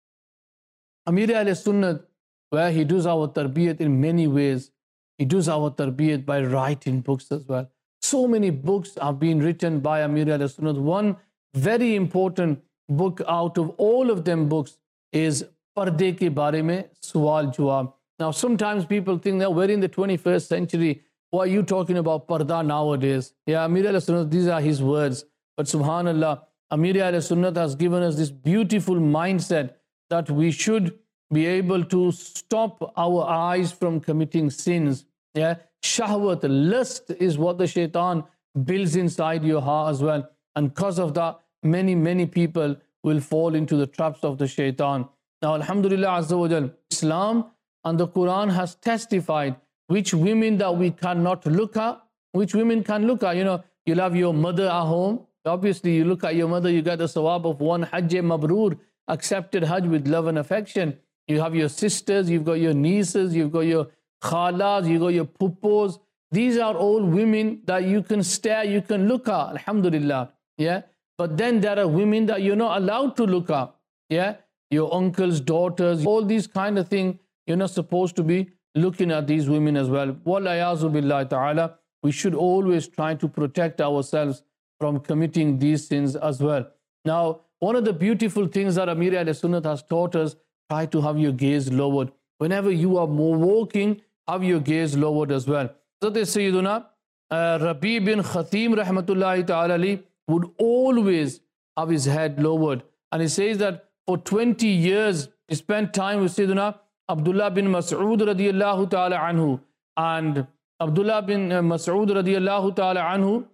Amir Ahl Sunnat, where he does our tarbiyat in many ways. He does our tarbiyat by writing books as well. So many books have been written by Amir Ahl Sunnat. One very important book out of all of them books is Parde ke bare mein Suwal Jawab. Now, sometimes people think that we're in the twenty-first century. Why are you talking about parda nowadays? Yeah, Amir Ahl Sunnat, these are his words. But subhanAllah, Amir Ahl Sunnat has given us this beautiful mindset that we should be able to stop our eyes from committing sins. Yeah, shahwat, lust is what the shaitan builds inside your heart as well. And because of that, many, many people will fall into the traps of the shaitan. Now, alhamdulillah, Azza wa Jal, Islam and the Quran has testified which women that we cannot look at, which women can look at. You know, you'll have your mother at home. Obviously, you look at your mother, you get the sawab of one Hajj Mabrur, accepted Hajj with love and affection. You have your sisters, you've got your nieces, you've got your khalas, you've got your puppos. These are all women that you can stare, you can look at, alhamdulillah. Yeah. But then there are women that you're not allowed to look at. Yeah. Your uncles, daughters, all these kind of things. You're not supposed to be looking at these women as well. Wallayazu billahi ta'ala. We should always try to protect ourselves from committing these sins as well. Now, one of the beautiful things that Amir Ahl Sunnat has taught us, try to have your gaze lowered. Whenever you are walking, have your gaze lowered as well. So they Sayyiduna uh, Rabi bin Khatim rahmatullahi ta'ala would always have his head lowered. And he says that for twenty years, he spent time with Sayyiduna Abdullah bin Mas'ud radiyallahu ta'ala anhu. And Abdullah bin Mas'ud radiyallahu ta'ala anhu,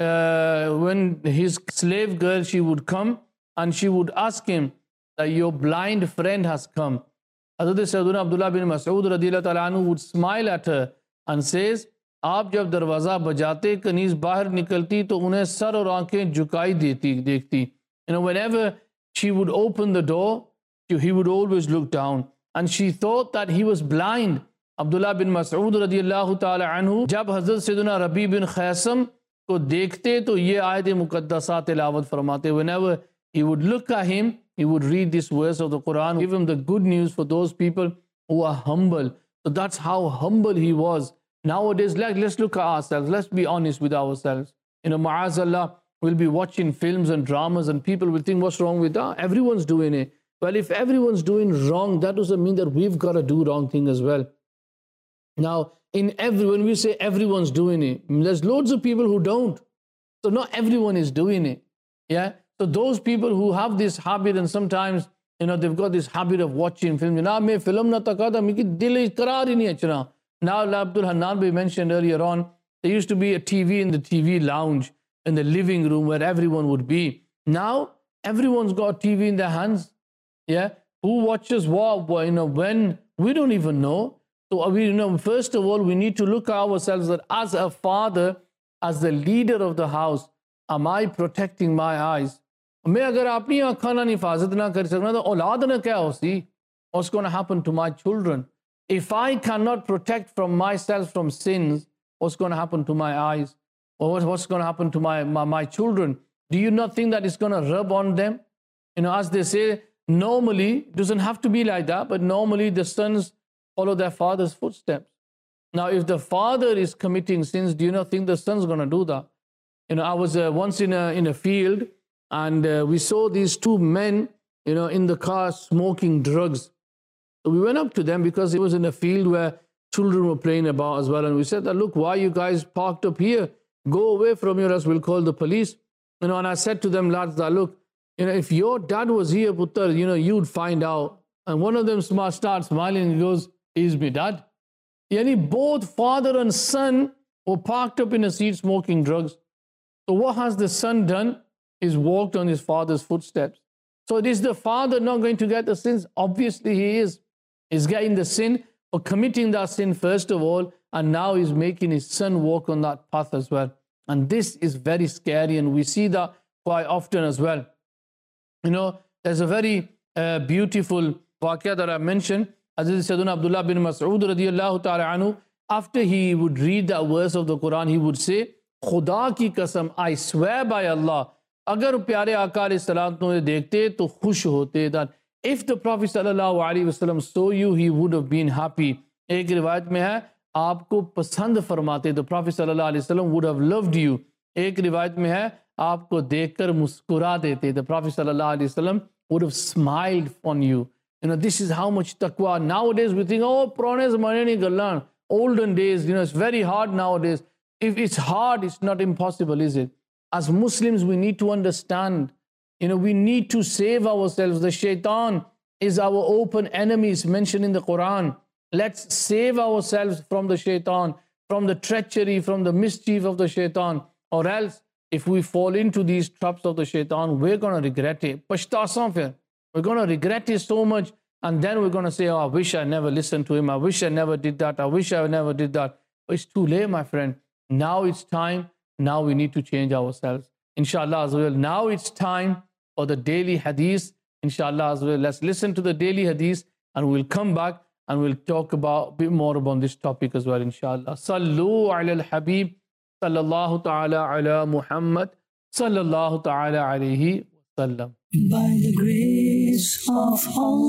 uh, when his slave girl, she would come and she would ask him that your blind friend has come. Hazrat Sayyiduna Abdullah bin Mas'ud radiyallahu ta'ala anhu would smile at her and says, आप जब दरवाज़ा बजाते कनीज़ बाहर निकलती तो उन्हें sir और आंखें झुकाई देती देखती. You know, whenever she would open the door, he would always look down. And she thought that he was blind. Abdullah bin Mas'ud radiyallahu ta'ala anhu, jab Hazrat Sayyiduna Rabi bin Khaysam ko dekhte to ye ayat muqaddasa tilawat farmate. Whenever he would look at him, he would read this verse of the Quran, give him the good news for those people who are humble. So that's how humble he was. Nowadays, like, let's look at ourselves. Let's be honest with ourselves. You know, ma'azallah, we'll be watching films and dramas and people will think, what's wrong with that? Everyone's doing it. Well, if everyone's doing wrong, that doesn't mean that we've got to do wrong thing as well. Now, in every, when we say everyone's doing it, there's loads of people who don't. So not everyone is doing it. Yeah. So those people who have this habit, and sometimes, you know, they've got this habit of watching films. Now, me film na takada, me ki dil iqrar hi nahi achna. Now, Abdul Hanan bhai mentioned earlier on, there used to be a T V in the T V lounge in the living room where everyone would be. Now, everyone's got a T V in their hands. Yeah. Who watches what? You know, when? We don't even know. So, we, you know, first of all, we need to look at ourselves that as a father, as the leader of the house, am I protecting my eyes? मैं अगर अपनी आँखों ना हिफाजत ना कर सकना तो औलाद ना क्या होती? What's going to happen to my children? If I cannot protect from myself from sins, what's going to happen to my eyes? Or what's going to happen to my, my, my children? Do you not think that it's going to rub on them? You know, as they say, normally, it doesn't have to be like that, but normally the sons follow their father's footsteps. Now, if the father is committing sins, do you not think the son's going to do that? You know, I was uh, once in a, in a field, and uh, we saw these two men, you know, in the car smoking drugs. So we went up to them because it was in a field where children were playing about as well. And we said, that, look, why are you guys parked up here? Go away from here, else we'll call the police. You know, and I said to them, lads, that, look, you know, if your dad was here, Puttar, you know, you'd find out. And one of them starts smiling and he goes, is my dad? Yani both father and son were parked up in a seat smoking drugs. So what has the son done? He's walked on his father's footsteps. So is the father not going to get the sins? Obviously he is. He's getting the sin for committing that sin first of all, and now he's making his son walk on that path as well. And this is very scary, and we see that quite often as well. You know, there's a very uh, beautiful waqia that I mentioned. Hazrat Sayyidina Abdullah bin Mas'ud radiyallahu ta'ala anhu, after he would read that verse of the Quran, he would say, Khuda ki qasam, I swear by Allah, agar pyare Aqa alayhi salam tumhe dekhte to khush hote, that if the Prophet sallallahu alaihi wasallam saw you, he would have been happy. Ek riwayat mein hai, aapko pasand farmate, the Prophet sallallahu alaihi wasallam would have loved you. Ek riwayat mein hai, aapko dekhkar muskura dete, the Prophet sallallahu alaihi wasallam would have smiled on you. You know, this is how much taqwa. Nowadays we think, oh, purane zamane ni gallan. Olden days, you know, it's very hard nowadays. If it's hard, it's not impossible, is it? As Muslims, we need to understand, you know, we need to save ourselves. The shaitan is our open enemy, it's mentioned in the Quran. Let's save ourselves from the shaitan, from the treachery, from the mischief of the shaitan. Or else, if we fall into these traps of the shaitan, we're going to regret it. Pashtasan fir. We're going to regret it so much, and then we're going to say, oh, I wish I never listened to him. I wish I never did that. I wish I never did that. But it's too late, my friend. Now it's time. Now we need to change ourselves. Inshallah as well. Now it's time for the daily hadith. Inshallah as well. Let's listen to the daily hadith, and we'll come back and we'll talk about a bit more about this topic as well, inshallah. Sallu ala al-Habib, sallallahu ta'ala ala Muhammad, sallallahu ta'ala alayhi wa sallam. By the grace of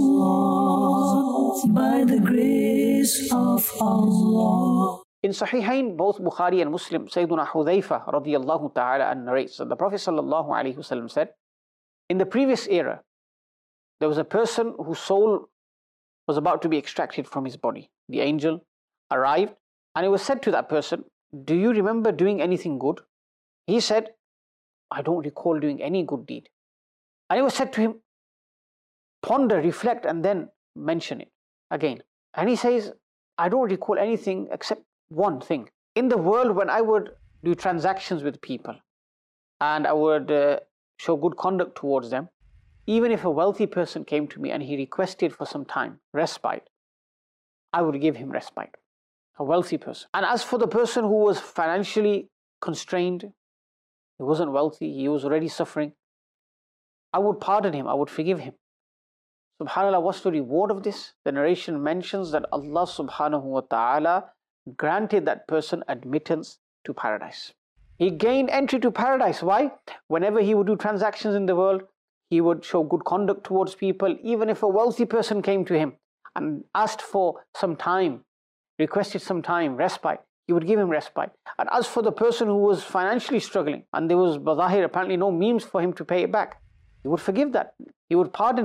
Allah, by the grace of Allah. In Sahihain, both Bukhari and Muslim, Sayyiduna Hudhayfa radiyallahu ta'ala an narrates that the Prophet sallallahu alayhi wasallam said, in the previous era, there was a person whose soul was about to be extracted from his body. The angel arrived, and it was said to that person, do you remember doing anything good? He said, I don't recall doing any good deed. And it was said to him, ponder, reflect, and then mention it again. And he says, I don't recall anything except one thing. In the world, when I would do transactions with people and I would uh, show good conduct towards them, even if a wealthy person came to me and he requested for some time, respite, I would give him respite. A wealthy person. And as for the person who was financially constrained, he wasn't wealthy, he was already suffering, I would pardon him, I would forgive him. SubhanAllah, what's the reward of this? The narration mentions that Allah subhanahu wa ta'ala granted that person admittance to paradise. He gained entry to paradise. Why? Whenever he would do transactions in the world, he would show good conduct towards people. Even if a wealthy person came to him and asked for some time, requested some time, respite, he would give him respite. And as for the person who was financially struggling, and there was, bazahir, apparently no means for him to pay it back, he would forgive that. He would pardon him.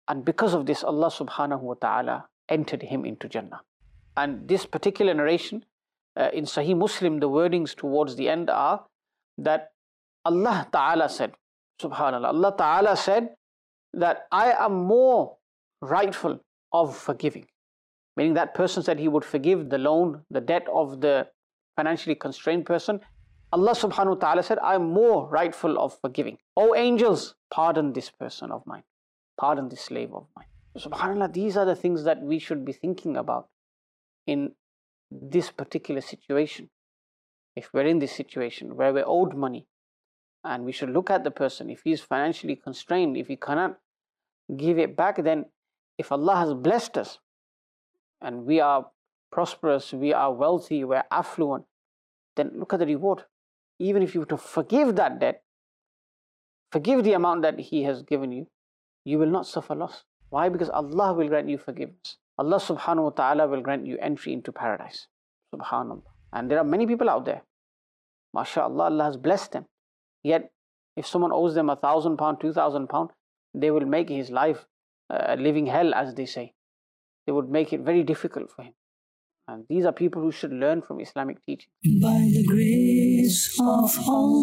And because of this, Allah subhanahu wa ta'ala entered him into Jannah. And this particular narration, uh, in Sahih Muslim, the wordings towards the end are that Allah ta'ala said, subhanAllah, Allah ta'ala said that I am more rightful of forgiving. Meaning that person said he would forgive the loan, the debt of the financially constrained person. Allah subhanahu wa ta'ala said, I am more rightful of forgiving. O angels, pardon this person of mine. Pardon this slave of mine. SubhanAllah, these are the things that we should be thinking about in this particular situation. If we're in this situation where we're owed money, and we should look at the person, if he's financially constrained, if he cannot give it back, then if Allah has blessed us, and we are prosperous, we are wealthy, we're affluent, then look at the reward. Even if you were to forgive that debt, forgive the amount that he has given you, you will not suffer loss. Why? Because Allah will grant you forgiveness. Allah subhanahu wa ta'ala will grant you entry into paradise. Subhanallah. And there are many people out there, MashaAllah, Allah has blessed them. Yet, if someone owes them a thousand pound, two thousand pound, they will make his life a living hell, as they say. They would make it very difficult for him. And these are people who should learn from Islamic teaching. By the grace of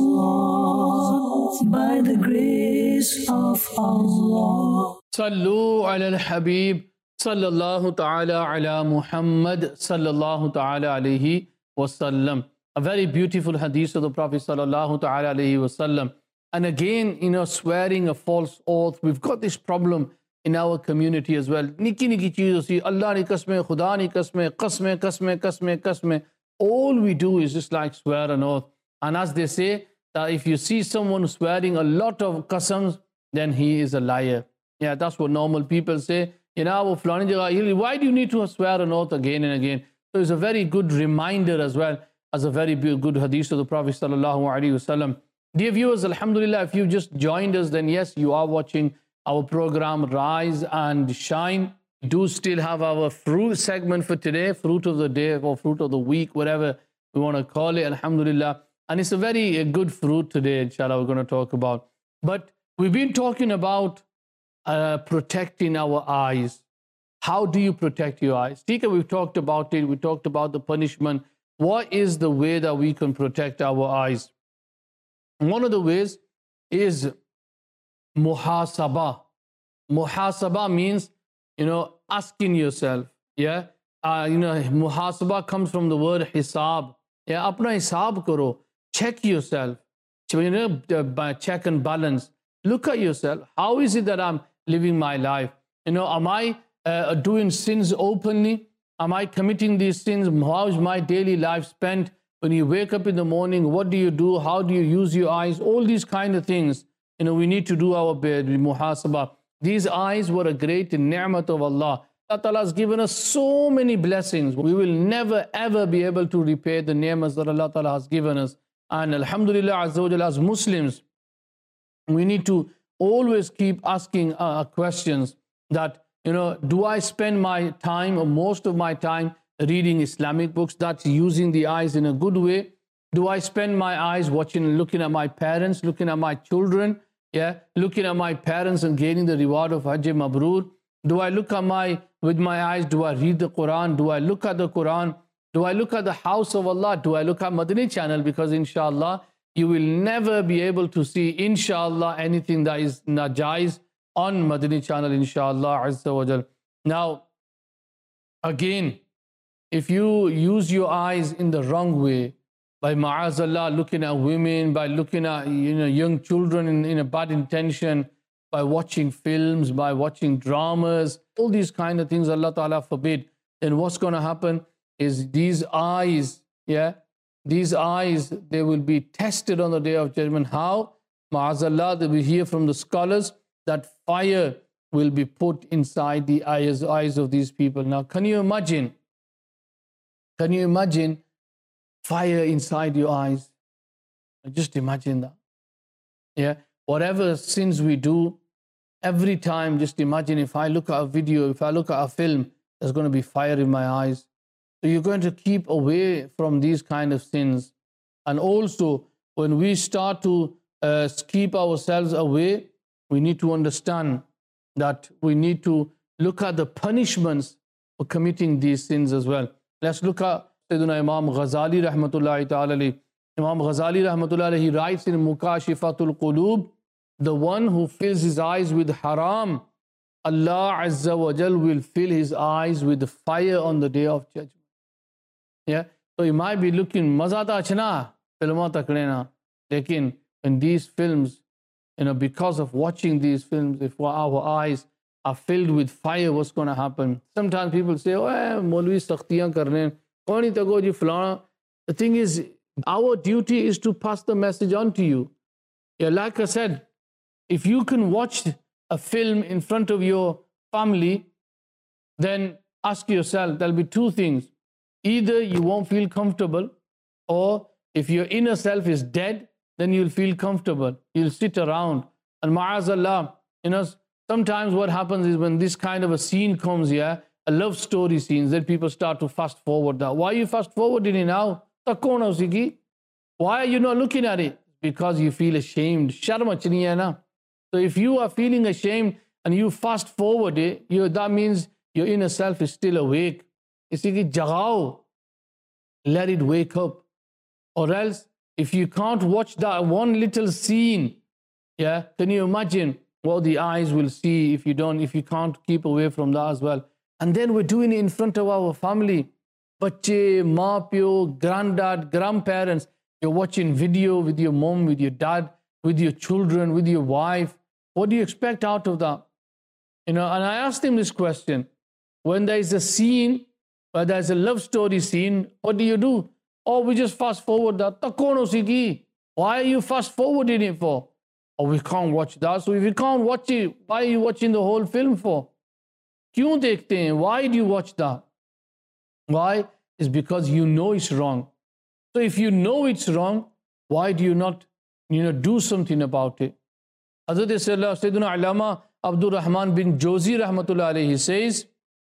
Allah, by the grace of Allah. Sallu ala al-Habib, sallallahu ta'ala ala Muhammad, sallallahu ta'ala alayhi wasallam. A very beautiful hadith of the Prophet sallallahu ta'ala alayhi wasallam. And again, you know, swearing a false oath. We've got this problem in our community as well. Niki niki cheezon si, Allah ni kasme, Khuda ni kasme, kasme, kasme, kasme, kasme. All we do is just like swear an oath. And as they say, that if you see someone swearing a lot of qasams, then he is a liar. Yeah, that's what normal people say. You know, why do you need to swear an oath again and again? So it's a very good reminder as well as a very good hadith of the Prophet sallallahu alaihi wasallam. Dear viewers, alhamdulillah, if you just joined us, then yes, you are watching our program Rise and Shine. We do still have our fruit segment for today, fruit of the day or fruit of the week, whatever we want to call it, alhamdulillah. And it's a very a good fruit today, inshallah, we're going to talk about. But we've been talking about uh, protecting our eyes. How do you protect your eyes? Tika, we've talked about it. We talked about the punishment. What is the way that we can protect our eyes? One of the ways is muhasabah. Muhasabah means, you know, asking yourself. Yeah. Uh, you know, muhasabah comes from the word hisab. Yeah. Apna hisab karo. Check yourself. You know, check and balance. Look at yourself. How is it that I'm living my life? You know, am I uh, doing sins openly? Am I committing these sins? How is my daily life spent? When you wake up in the morning, what do you do? How do you use your eyes? All these kind of things. You know, we need to do our muhasabah. These eyes were a great ni'mat of Allah. Allah Ta'ala has given us so many blessings. We will never ever be able to repay the ni'mats that Allah Ta'ala has given us. And alhamdulillah, Azza wa Jalla, as Muslims, we need to always keep asking uh, questions that, you know, do I spend my time or most of my time reading Islamic books? That's using the eyes in a good way. Do I spend my eyes watching, looking at my parents, looking at my children? Yeah, looking at my parents and gaining the reward of Hajj Mabrur? Do I look at my, with my eyes, do I read the Quran? Do I look at the Quran? Do I look at the house of Allah? Do I look at Madani channel? Because inshallah, you will never be able to see, inshallah, anything that is najais on Madani channel, inshallah, Azza wa Jal. Now, again, if you use your eyes in the wrong way, by ma'azallah, looking at women, by looking at, you know, young children in, in a bad intention, by watching films, by watching dramas, all these kind of things Allah Ta'ala forbid, then what's going to happen is these eyes, yeah, these eyes, they will be tested on the Day of Judgment. How? Ma'azallah, we hear from the scholars that fire will be put inside the eyes, eyes of these people. Now, can you imagine? Can you imagine fire inside your eyes? Just imagine that. Yeah, whatever sins we do, every time, just imagine if I look at a video, if I look at a film, there's going to be fire in my eyes. So you're going to keep away from these kind of sins. And also, when we start to uh, keep ourselves away, we need to understand that we need to look at the punishments for committing these sins as well. Let's look at Sayyidina Imam Ghazali rahmatullahi ta'ala alayhi. Imam Ghazali rahmatullahi alayhi, he writes in Mukashifatul Qulub, the one who fills his eyes with haram, Allah Azza wa Jal will fill his eyes with fire on the day of judgment. Yeah, so you might be looking, maza ta achna, filma takle na. Lekin in these films, you know, because of watching these films, if our eyes are filled with fire, what's going to happen? Sometimes people say, oh, Maulvi sakhtiyan karne, kaun hi tago ji fulana. The thing is, our duty is to pass the message on to you. Yeah, like I said, if you can watch a film in front of your family, then ask yourself, there'll be two things. Either you won't feel comfortable, or if your inner self is dead, then you'll feel comfortable. You'll sit around. And ma'azallah, you know, sometimes what happens is when this kind of a scene comes here, a love story scene, then people start to fast forward that. Why are you fast forwarding it now? Why are you not looking at it? Because you feel ashamed. So if you are feeling ashamed and you fast forward it, you, that means your inner self is still awake. Jagao, let it wake up. Or else, if you can't watch that one little scene, yeah, can you imagine what the eyes will see if you don't, if you can't keep away from that as well? And then we're doing it in front of our family. Bache, ma pyo, granddad, grandparents. You're watching video with your mom, with your dad, with your children, with your wife. What do you expect out of that? You know, and I asked him this question. When there is a scene, where there's a love story scene, what do you do? Oh, we just fast forward that. Why are you fast forwarding it for? Oh, we can't watch that. So if you can't watch it, why are you watching the whole film for? Kyun dekhte hain? Why do you watch that? Why? It's because you know it's wrong. So if you know it's wrong, why do you not, you know, do something about it? Hazrat Sayyidina Allama Abdul Rahman bin Jozi rahmatullah alayhi says,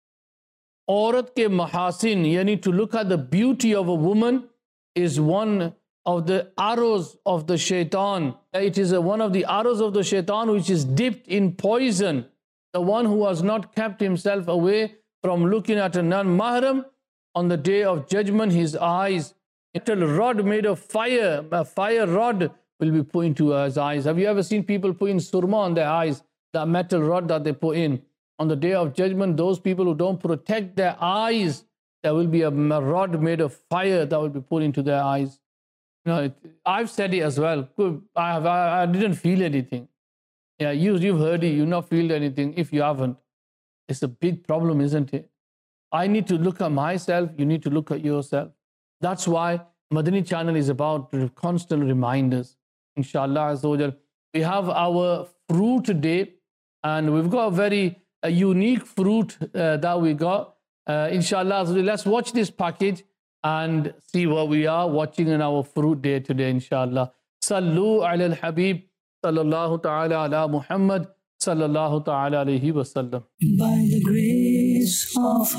Aurat ke mahasin, yani to look at the beauty of a woman, is one of the arrows of the shaitan. It is a, one of the arrows of the shaitan which is dipped in poison. The one who has not kept himself away from looking at a non-mahram, on the day of judgment, his eyes, a rod made of fire, a fire rod will be put into his eyes. Have you ever seen people putting surma on their eyes? That metal rod that they put in. On the day of judgment, those people who don't protect their eyes, there will be a rod made of fire that will be put into their eyes. You know, it, I've said it as well. I, have, I, I didn't feel anything. Yeah, you, you've heard it, you've not felt anything. If you haven't, it's a big problem, isn't it? I need to look at myself, you need to look at yourself. That's why Madani channel is about constant reminders. Inshallah Azza wa Jal. We have our fruit today, and we've got a very a unique fruit uh, that we got. Uh, inshallah, let's watch this package and see what we are watching in our fruit day today, inshallah. Sallu ala al-Habib, sallallahu ta'ala ala Muhammad, sallallahu ta'ala alayhi wa sallam. By the grace of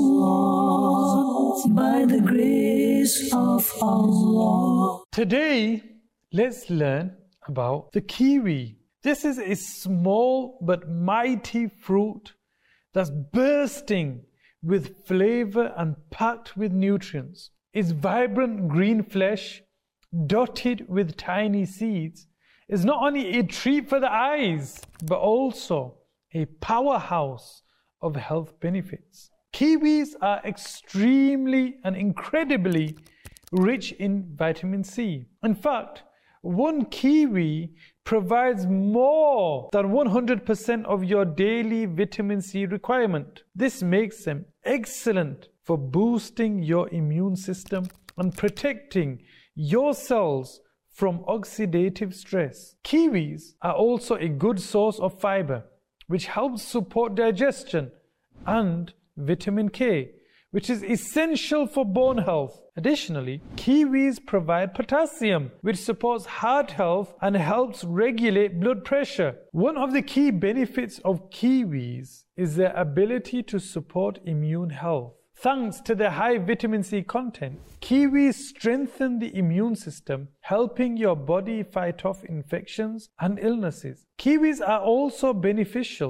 Allah, by the grace of Allah. Today, let's learn about the kiwi. This is a small but mighty fruit that's bursting with flavor and packed with nutrients. Its vibrant green flesh, dotted with tiny seeds, is not only a treat for the eyes, but also a powerhouse of health benefits. Kiwis are extremely and incredibly rich in vitamin C. In fact, one kiwi provides more than one hundred percent of your daily vitamin C requirement. This makes them excellent for boosting your immune system and protecting your cells from oxidative stress. Kiwis are also a good source of fiber, which helps support digestion, and vitamin K, which is essential for bone health. Additionally, kiwis provide potassium, which supports heart health and helps regulate blood pressure. One of the key benefits of kiwis is their ability to support immune health. Thanks to their high vitamin C content, kiwis strengthen the immune system, helping your body fight off infections and illnesses. Kiwis are also beneficial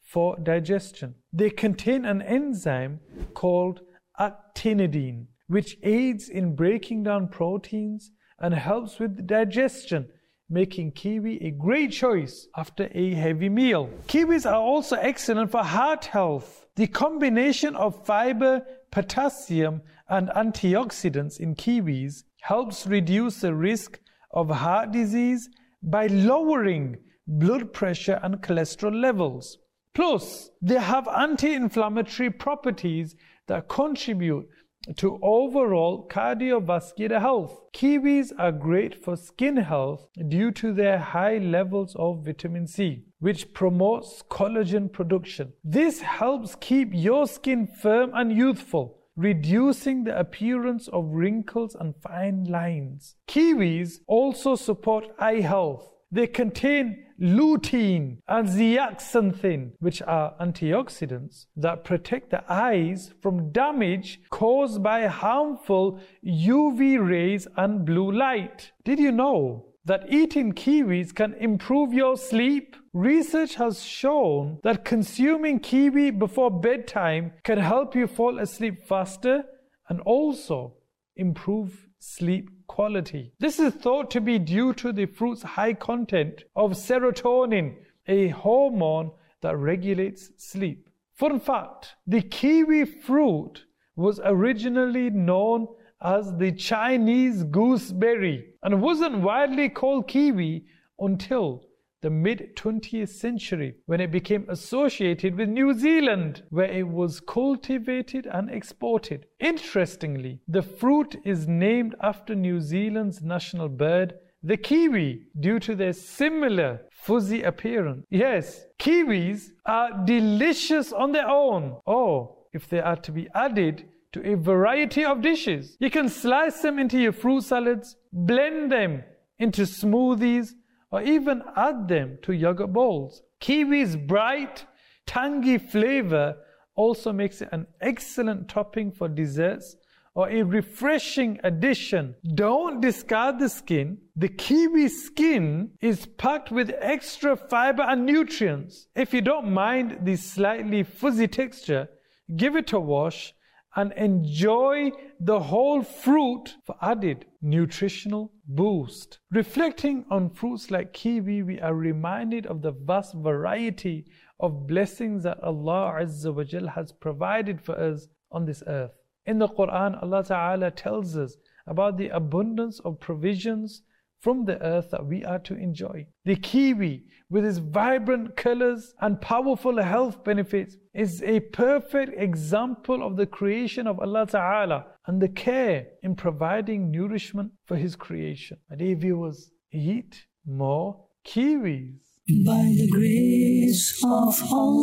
for digestion. They contain an enzyme called actinidine, which aids in breaking down proteins and helps with digestion, making kiwi a great choice after a heavy meal. Kiwis are also excellent for heart health. The combination of fiber, potassium, and antioxidants in kiwis helps reduce the risk of heart disease by lowering blood pressure and cholesterol levels. Plus, they have anti-inflammatory properties that contribute to overall cardiovascular health. Kiwis are great for skin health due to their high levels of vitamin C, which promotes collagen production. This helps keep your skin firm and youthful, reducing the appearance of wrinkles and fine lines. Kiwis also support eye health. They contain lutein and zeaxanthin, which are antioxidants that protect the eyes from damage caused by harmful U V rays and blue light. Did you know that eating kiwis can improve your sleep? Research has shown that consuming kiwi before bedtime can help you fall asleep faster and also improve sleep quality. This is thought to be due to the fruit's high content of serotonin, a hormone that regulates sleep. Fun fact, the kiwi fruit was originally known as the Chinese gooseberry and wasn't widely called kiwi until the mid twentieth century, when it became associated with New Zealand, where it was cultivated and exported. Interestingly, the fruit is named after New Zealand's national bird, the kiwi, due to their similar fuzzy appearance. Yes, kiwis are delicious on their own, or if they are to be added to a variety of dishes. You can slice them into your fruit salads, blend them into smoothies, or even add them to yogurt bowls. Kiwi's bright, tangy flavor also makes it an excellent topping for desserts or a refreshing addition. Don't discard the skin. The kiwi skin is packed with extra fiber and nutrients. If you don't mind the slightly fuzzy texture, give it a wash and enjoy the whole fruit for added nutritional boost. Reflecting on fruits like kiwi, we are reminded of the vast variety of blessings that Allah Azza wa Jal has provided for us on this earth. In the Quran, Allah Ta'ala tells us about the abundance of provisions from the earth that we are to enjoy. The kiwi, with its vibrant colors and powerful health benefits, is a perfect example of the creation of Allah Ta'ala and the care in providing nourishment for His creation. My dear viewers, eat more kiwis. By the grace of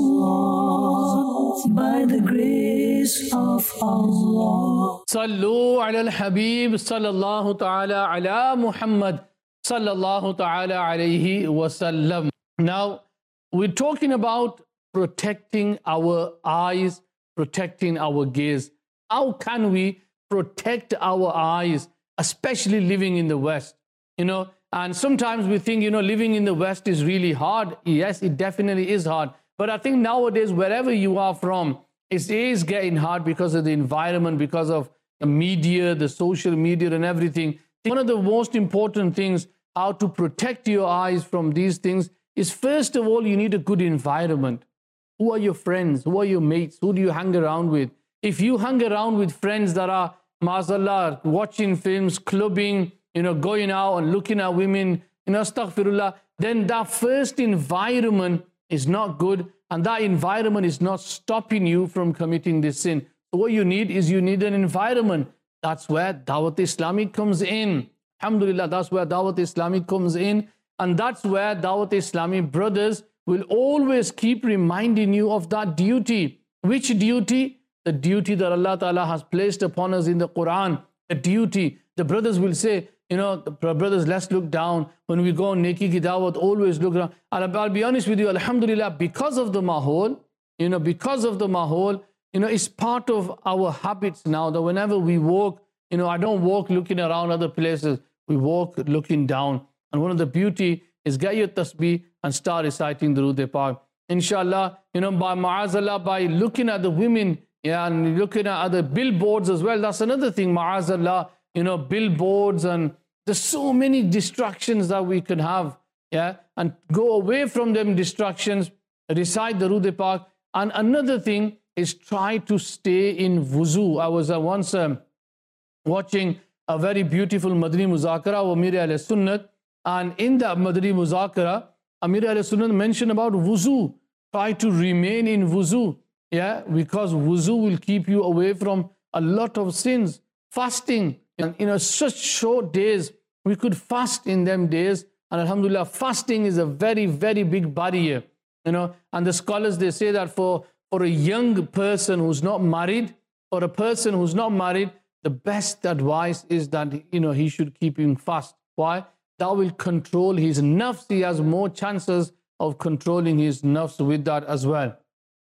Allah, by the grace of Allah. Sallu ala al-Habib sallallahu ta'ala ala Muhammad sallallahu ta'ala alayhi wa sallam. Now, we're talking about protecting our eyes, protecting our gaze. How can we protect our eyes, especially living in the West? You know, and sometimes we think, you know, living in the West is really hard. Yes, it definitely is hard. But I think nowadays, wherever you are from, it is getting hard because of the environment, because of the media, the social media and everything. One of the most important things, how to protect your eyes from these things, is first of all, you need a good environment. Who are your friends? Who are your mates? Who do you hang around with? If you hang around with friends that are, mashallah, watching films, clubbing, you know, going out and looking at women, you know, astaghfirullah, then that first environment is not good, and that environment is not stopping you from committing this sin. So what you need is you need an environment. That's where Dawat Islamic comes in. Alhamdulillah, that's where Dawat Islamic comes in. And that's where Dawat Islamic brothers will always keep reminding you of that duty. Which duty? The duty that Allah Ta'ala has placed upon us in the Quran. The duty. The brothers will say, you know, brothers, let's look down. When we go on Neki Ki Dawat, always look down. And I'll be honest with you, Alhamdulillah, because of the mahol, you know, because of the mahol, you know, it's part of our habits now that whenever we walk, you know, I don't walk looking around other places. We walk looking down. And one of the beauty is get your tasbih and start reciting Durood Pak. inshallah, you know, by ma'azallah, by looking at the women, yeah, and looking at other billboards as well. That's another thing, ma'azallah, you know, billboards, and there's so many distractions that we can have, yeah, and go away from them distractions, recite the Durud Pak. And another thing is try to stay in wuzu. I was uh, once um, watching a very beautiful Madani Muzakara of Amir Ahl Sunnat, and in that Madani Muzakara, Amir Ahl Sunnat mentioned about wuzu. Try to remain in wuzu, yeah, because wuzu will keep you away from a lot of sins. Fasting, and you know, such short days, we could fast in them days, and alhamdulillah, fasting is a very, very big barrier, you know. And the scholars, they say that for, for a young person who's not married, for a person who's not married, the best advice is that, you know, he should keep him fast. Why? That will control his nafs. He has more chances of controlling his nafs with that as well.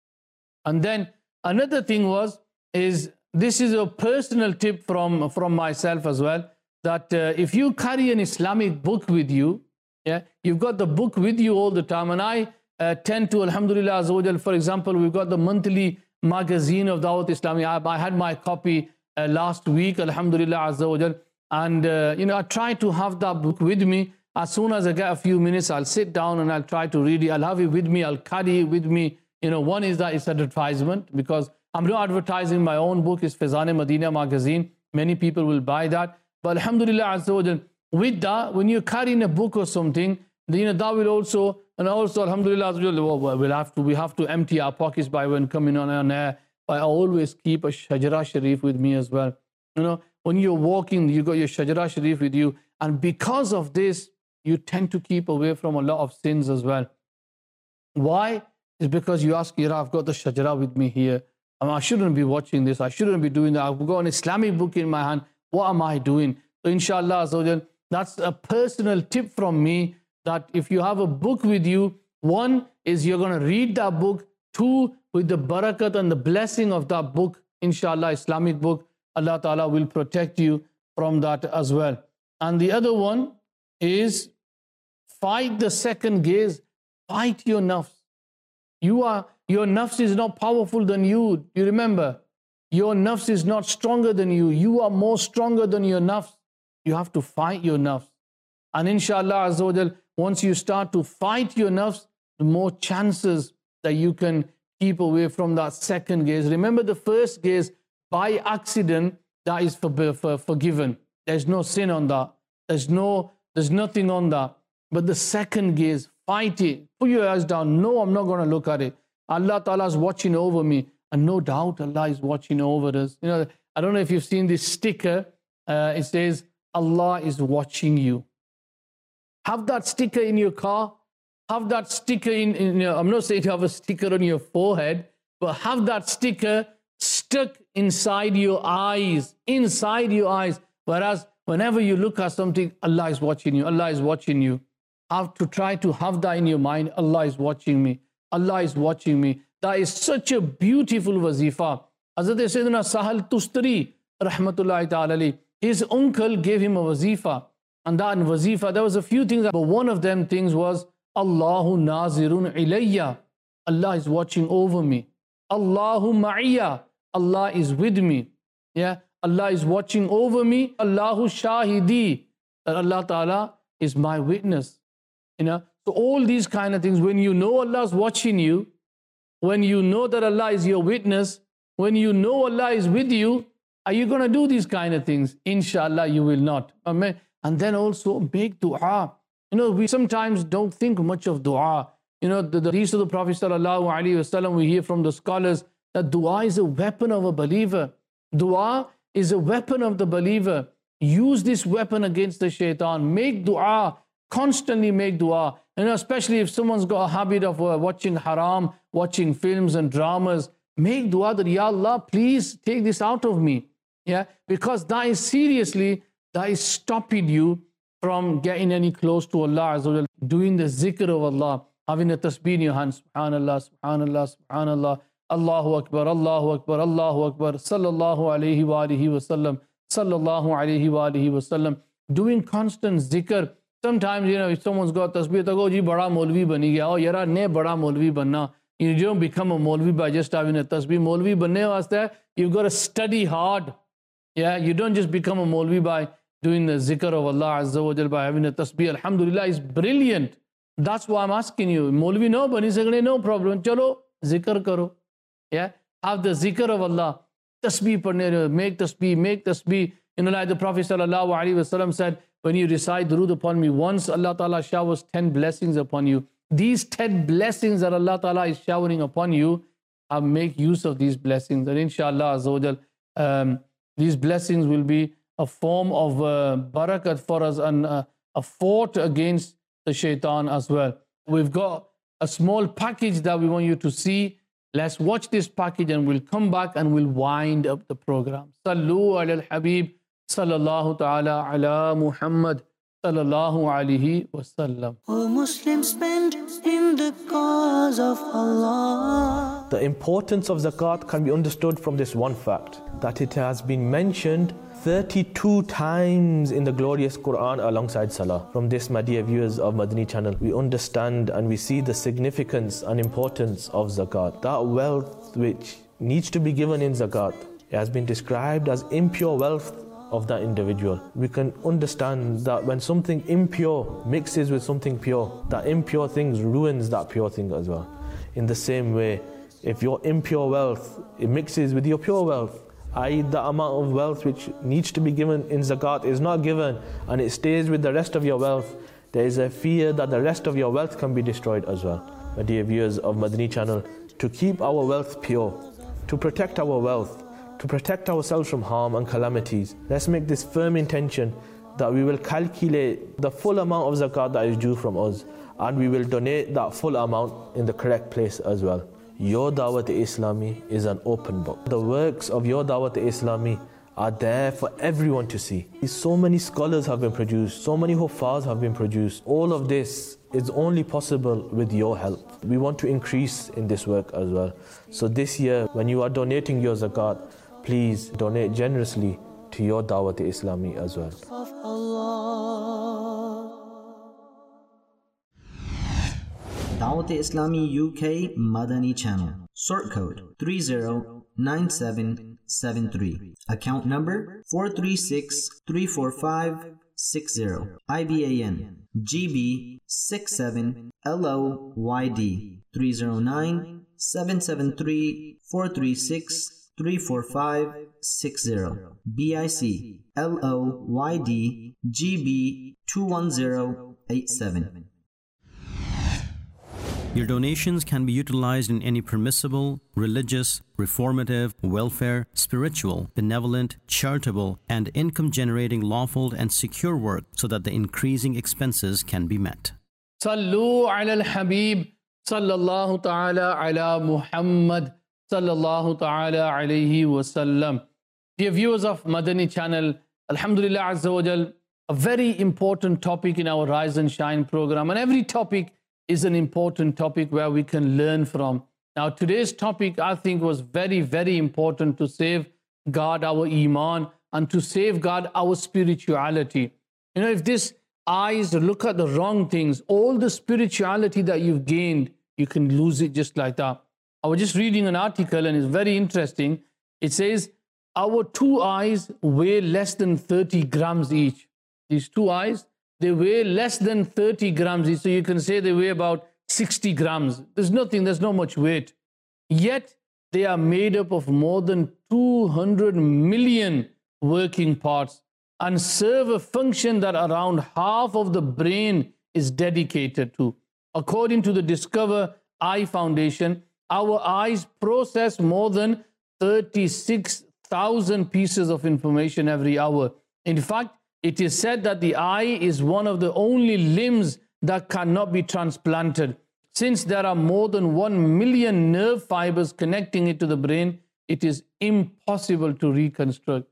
And then another thing was, is this is a personal tip from, from myself as well, that uh, if you carry an Islamic book with you, yeah, you've got the book with you all the time. And I uh, tend to, alhamdulillah, azawajal, for example, we've got the monthly magazine of Dawat Islami. I, I had my copy uh, last week, alhamdulillah, azawajal. And, uh, you know, I try to have that book with me. As soon as I get a few minutes, I'll sit down and I'll try to read it. I'll have it with me. I'll carry it with me. You know, one is that it's an advertisement, because I'm not advertising my own book. It's Faizan-e-Madina magazine. Many people will buy that. But alhamdulillah, azawajal, with that, when you're carrying a book or something, you know, that will also, and also, alhamdulillah, azawajal, we'll have to, we have to empty our pockets by when coming on on air. I always keep a Shajara Sharif with me as well. You know, when you're walking, you got your Shajara Sharif with you. And because of this, you tend to keep away from a lot of sins as well. Why? It's because you ask, Ira, I've got the Shajara with me here. I, mean, I shouldn't be watching this. I shouldn't be doing that. I've got an Islamic book in my hand. What am I doing? So inshallah, azawajal, that's a personal tip from me, that if you have a book with you, one is you're going to read that book. Two, with the barakat and the blessing of that book, inshallah, Islamic book, Allah Ta'ala will protect you from that as well. And the other one is fight the second gaze. Fight your nafs. You are, your nafs is not powerful than you. You remember, your nafs is not stronger than you. You are more stronger than your nafs. You have to fight your nafs. And inshallah, azawajal, once you start to fight your nafs, the more chances that you can keep away from that second gaze. Remember, the first gaze, by accident, that is for, for, forgiven. There's no sin on that. There's no, there's nothing on that. But the second gaze, fight it. Put your eyes down. No, I'm not going to look at it. Allah Ta'ala is watching over me. And no doubt Allah is watching over us. You know, I don't know if you've seen this sticker. Uh, it says, Allah is watching you. Have that sticker in your car. Have that sticker in, in your, I'm not saying to have a sticker on your forehead, but have that sticker stuck inside your eyes, inside your eyes. Whereas whenever you look at something, Allah is watching you. Allah is watching you. Have to try to have that in your mind. Allah is watching me. Allah is watching me. That is such a beautiful wazifa. Hazrat Sayyidina Sahal Tustari, rahmatullahi ta'ala alayhi, his uncle gave him a wazifa. And that wazifa, there was a few things, but one of them things was, Allahu nazirun ilayya. Allah is watching over me. Allahu ma'iyya. Allah is with me. Yeah. Allah is watching over me. Allahu shahidi. That Allah Ta'ala is my witness. You know. So all these kind of things, when you know Allah is watching you, when you know that Allah is your witness, when you know Allah is with you, are you going to do these kind of things? Inshallah, you will not. Amen. And then also make dua. You know, we sometimes don't think much of dua. You know, the, the hadith of the Prophet sallallahu alaihi wasallam, we hear from the scholars that dua is a weapon of a believer. Dua is a weapon of the believer. Use this weapon against the shaitan. Make dua. Constantly make dua. You know, especially if someone's got a habit of uh, watching haram, watching films and dramas, make dua that, Ya Allah, please take this out of me. Yeah, because that is seriously, that is stopping you from getting any close to Allah Azza wa Jal, doing the zikr of Allah, having a tasbih in your hand, subhanallah, subhanallah, subhanallah, Allahu Akbar, Allahu Akbar, Allahu Akbar, sallallahu alayhi wa alihi wa sallam, sallallahu alayhi wa alihi wa sallam, doing constant zikr. Sometimes, you know, if someone's got tasbih, they go, ji, bada Maulvi bani gaya. Oh, yara, ne bada Maulvi banna. You don't become a Maulvi by just having a tasbih. Maulvi banne waste, you've got to study hard. Yeah, you don't just become a Maulvi by doing the zikr of Allah Azza wa Jal, by having a tasbih. Alhamdulillah is brilliant. That's why I'm asking you. Maulvi no bani sakde, no problem. Chalo, zikr karo. Yeah, have the zikr of Allah. Tasbih padne, make tasbih, make tasbih. You know, like the Prophet sallallahu alaihi wasallam said, when you recite durood upon me once, Allah Ta'ala showers ten blessings upon you. These ten blessings that Allah Ta'ala is showering upon you, uh, make use of these blessings. And inshallah Azza wa Jal, um, these blessings will be a form of uh, barakat for us and uh, a fort against the shaitan as well. We've got a small package that we want you to see. Let's watch this package and we'll come back and we'll wind up the program. Sallu ala al-Habib, sallallahu ta'ala ala Muhammad, sallallahu alayhi wa sallam. O Muslims, spend in the cause of Allah. The importance of zakat can be understood from this one fact, that it has been mentioned thirty-two times in the glorious Quran alongside Salah. From this, my dear viewers of Madani channel, we understand and we see the significance and importance of zakat. That wealth which needs to be given in zakat, it has been described as impure wealth of that individual. We can understand that when something impure mixes with something pure, that impure things ruins that pure thing as well. In the same way, if your impure wealth, it mixes with your pure wealth, that is the amount of wealth which needs to be given in zakat is not given and it stays with the rest of your wealth, there is a fear that the rest of your wealth can be destroyed as well. My dear viewers of Madani channel, to keep our wealth pure, to protect our wealth, to protect ourselves from harm and calamities, let's make this firm intention that we will calculate the full amount of zakat that is due from us and we will donate that full amount in the correct place as well. Your Dawat-e-Islami is an open book. The works of Your Dawat-e-Islami are there for everyone to see. So many scholars have been produced, so many huffaz have been produced. All of this is only possible with your help. We want to increase in this work as well. So this year, when you are donating your zakat, please donate generously to Your Dawat-e-Islami as well. Of Allah. Dawat-e-Islami U K Madani channel. Sort code three zero nine seven seven three. Account number four three six three four five six zero. I B A N G B six seven L O Y D three zero nine seven seven three four three six three four five six zero. B I C L O Y D G B two one zero eight seven. Your donations can be utilized in any permissible, religious, reformative, welfare, spiritual, benevolent, charitable, and income-generating lawful and secure work so that the increasing expenses can be met. Sallu ala al-Habib, sallallahu ta'ala ala Muhammad, sallallahu ta'ala alayhi wa sallam. Dear viewers of Madani channel, Alhamdulillah Azza wa Jal, a very important topic in our Rise and Shine program, and every topic is an important topic where we can learn from. Now today's topic I think was very, very important to safeguard our iman and to safeguard our spirituality. You know, if this eyes look at the wrong things, all the spirituality that you've gained, you can lose it just like that. I was just reading an article and it's very interesting. It says our two eyes weigh less than thirty grams each. These two eyes, they weigh less than thirty grams each. So you can say they weigh about sixty grams. There's nothing, there's not much weight. Yet they are made up of more than two hundred million working parts and serve a function that around half of the brain is dedicated to. According to the Discover Eye Foundation, our eyes process more than thirty-six thousand pieces of information every hour. In fact, it is said that the eye is one of the only limbs that cannot be transplanted. Since there are more than one million nerve fibers connecting it to the brain, it is impossible to reconstruct.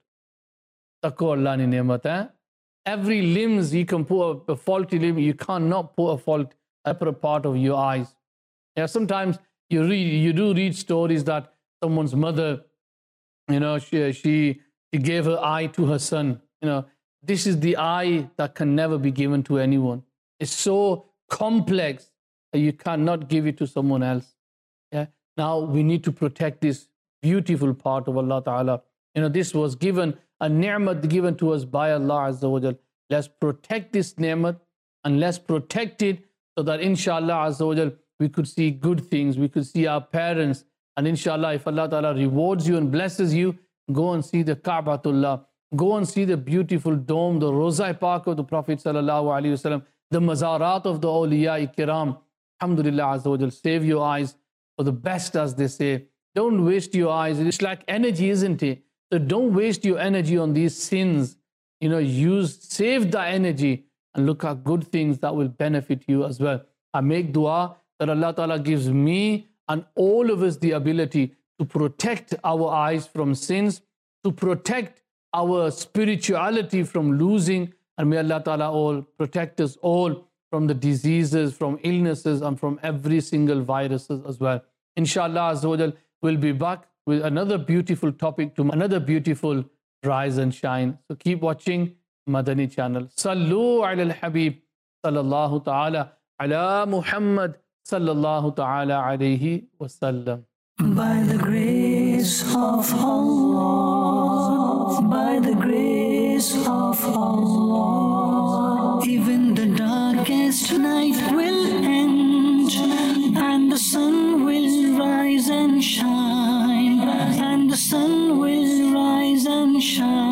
Every limbs you can put a faulty limb, you cannot put a fault upper part of your eyes. Yeah, sometimes you read, you do read stories that someone's mother, you know, she she, she gave her eye to her son, you know. this is the eye that can never be given to anyone. It's so complex that you cannot give it to someone else. Yeah. Now we need to protect this beautiful part of Allah Ta'ala. You know, this was given, a ni'mat given to us by Allah Azza wa Jal. Let's protect this ni'mat and let's protect it so that inshallah Azza wa Jal, we could see good things. We could see our parents. And inshallah, if Allah Ta'ala rewards you and blesses you, go and see the Ka'batullah. Go and see the beautiful dome, the Roza Park of the Prophet Sallallahu Alaihi Wasallam, the Mazarat of the Awliya Kiram. Alhamdulillah Azza wa Jal. Save your eyes for the best, as they say. Don't waste your eyes. It's like energy, isn't it? So don't waste your energy on these sins. You know, use, save the energy and look at good things that will benefit you as well. I make dua that Allah Ta'ala gives me and all of us the ability to protect our eyes from sins, to protect our spirituality from losing, and may Allah Ta'ala all protect us all from the diseases, from illnesses, and from every single viruses as well. Inshallah Azza wa Jal, we'll be back with another beautiful topic, to another beautiful rise and shine. So keep watching Madani channel. Sallu ala al-Habib sallallahu ta'ala ala Muhammad sallallahu ta'ala alayhi wa sallam. By the grace of Allah, by the grace of Allah, even the darkest night will end, and the sun will rise and shine, and the sun will rise and shine.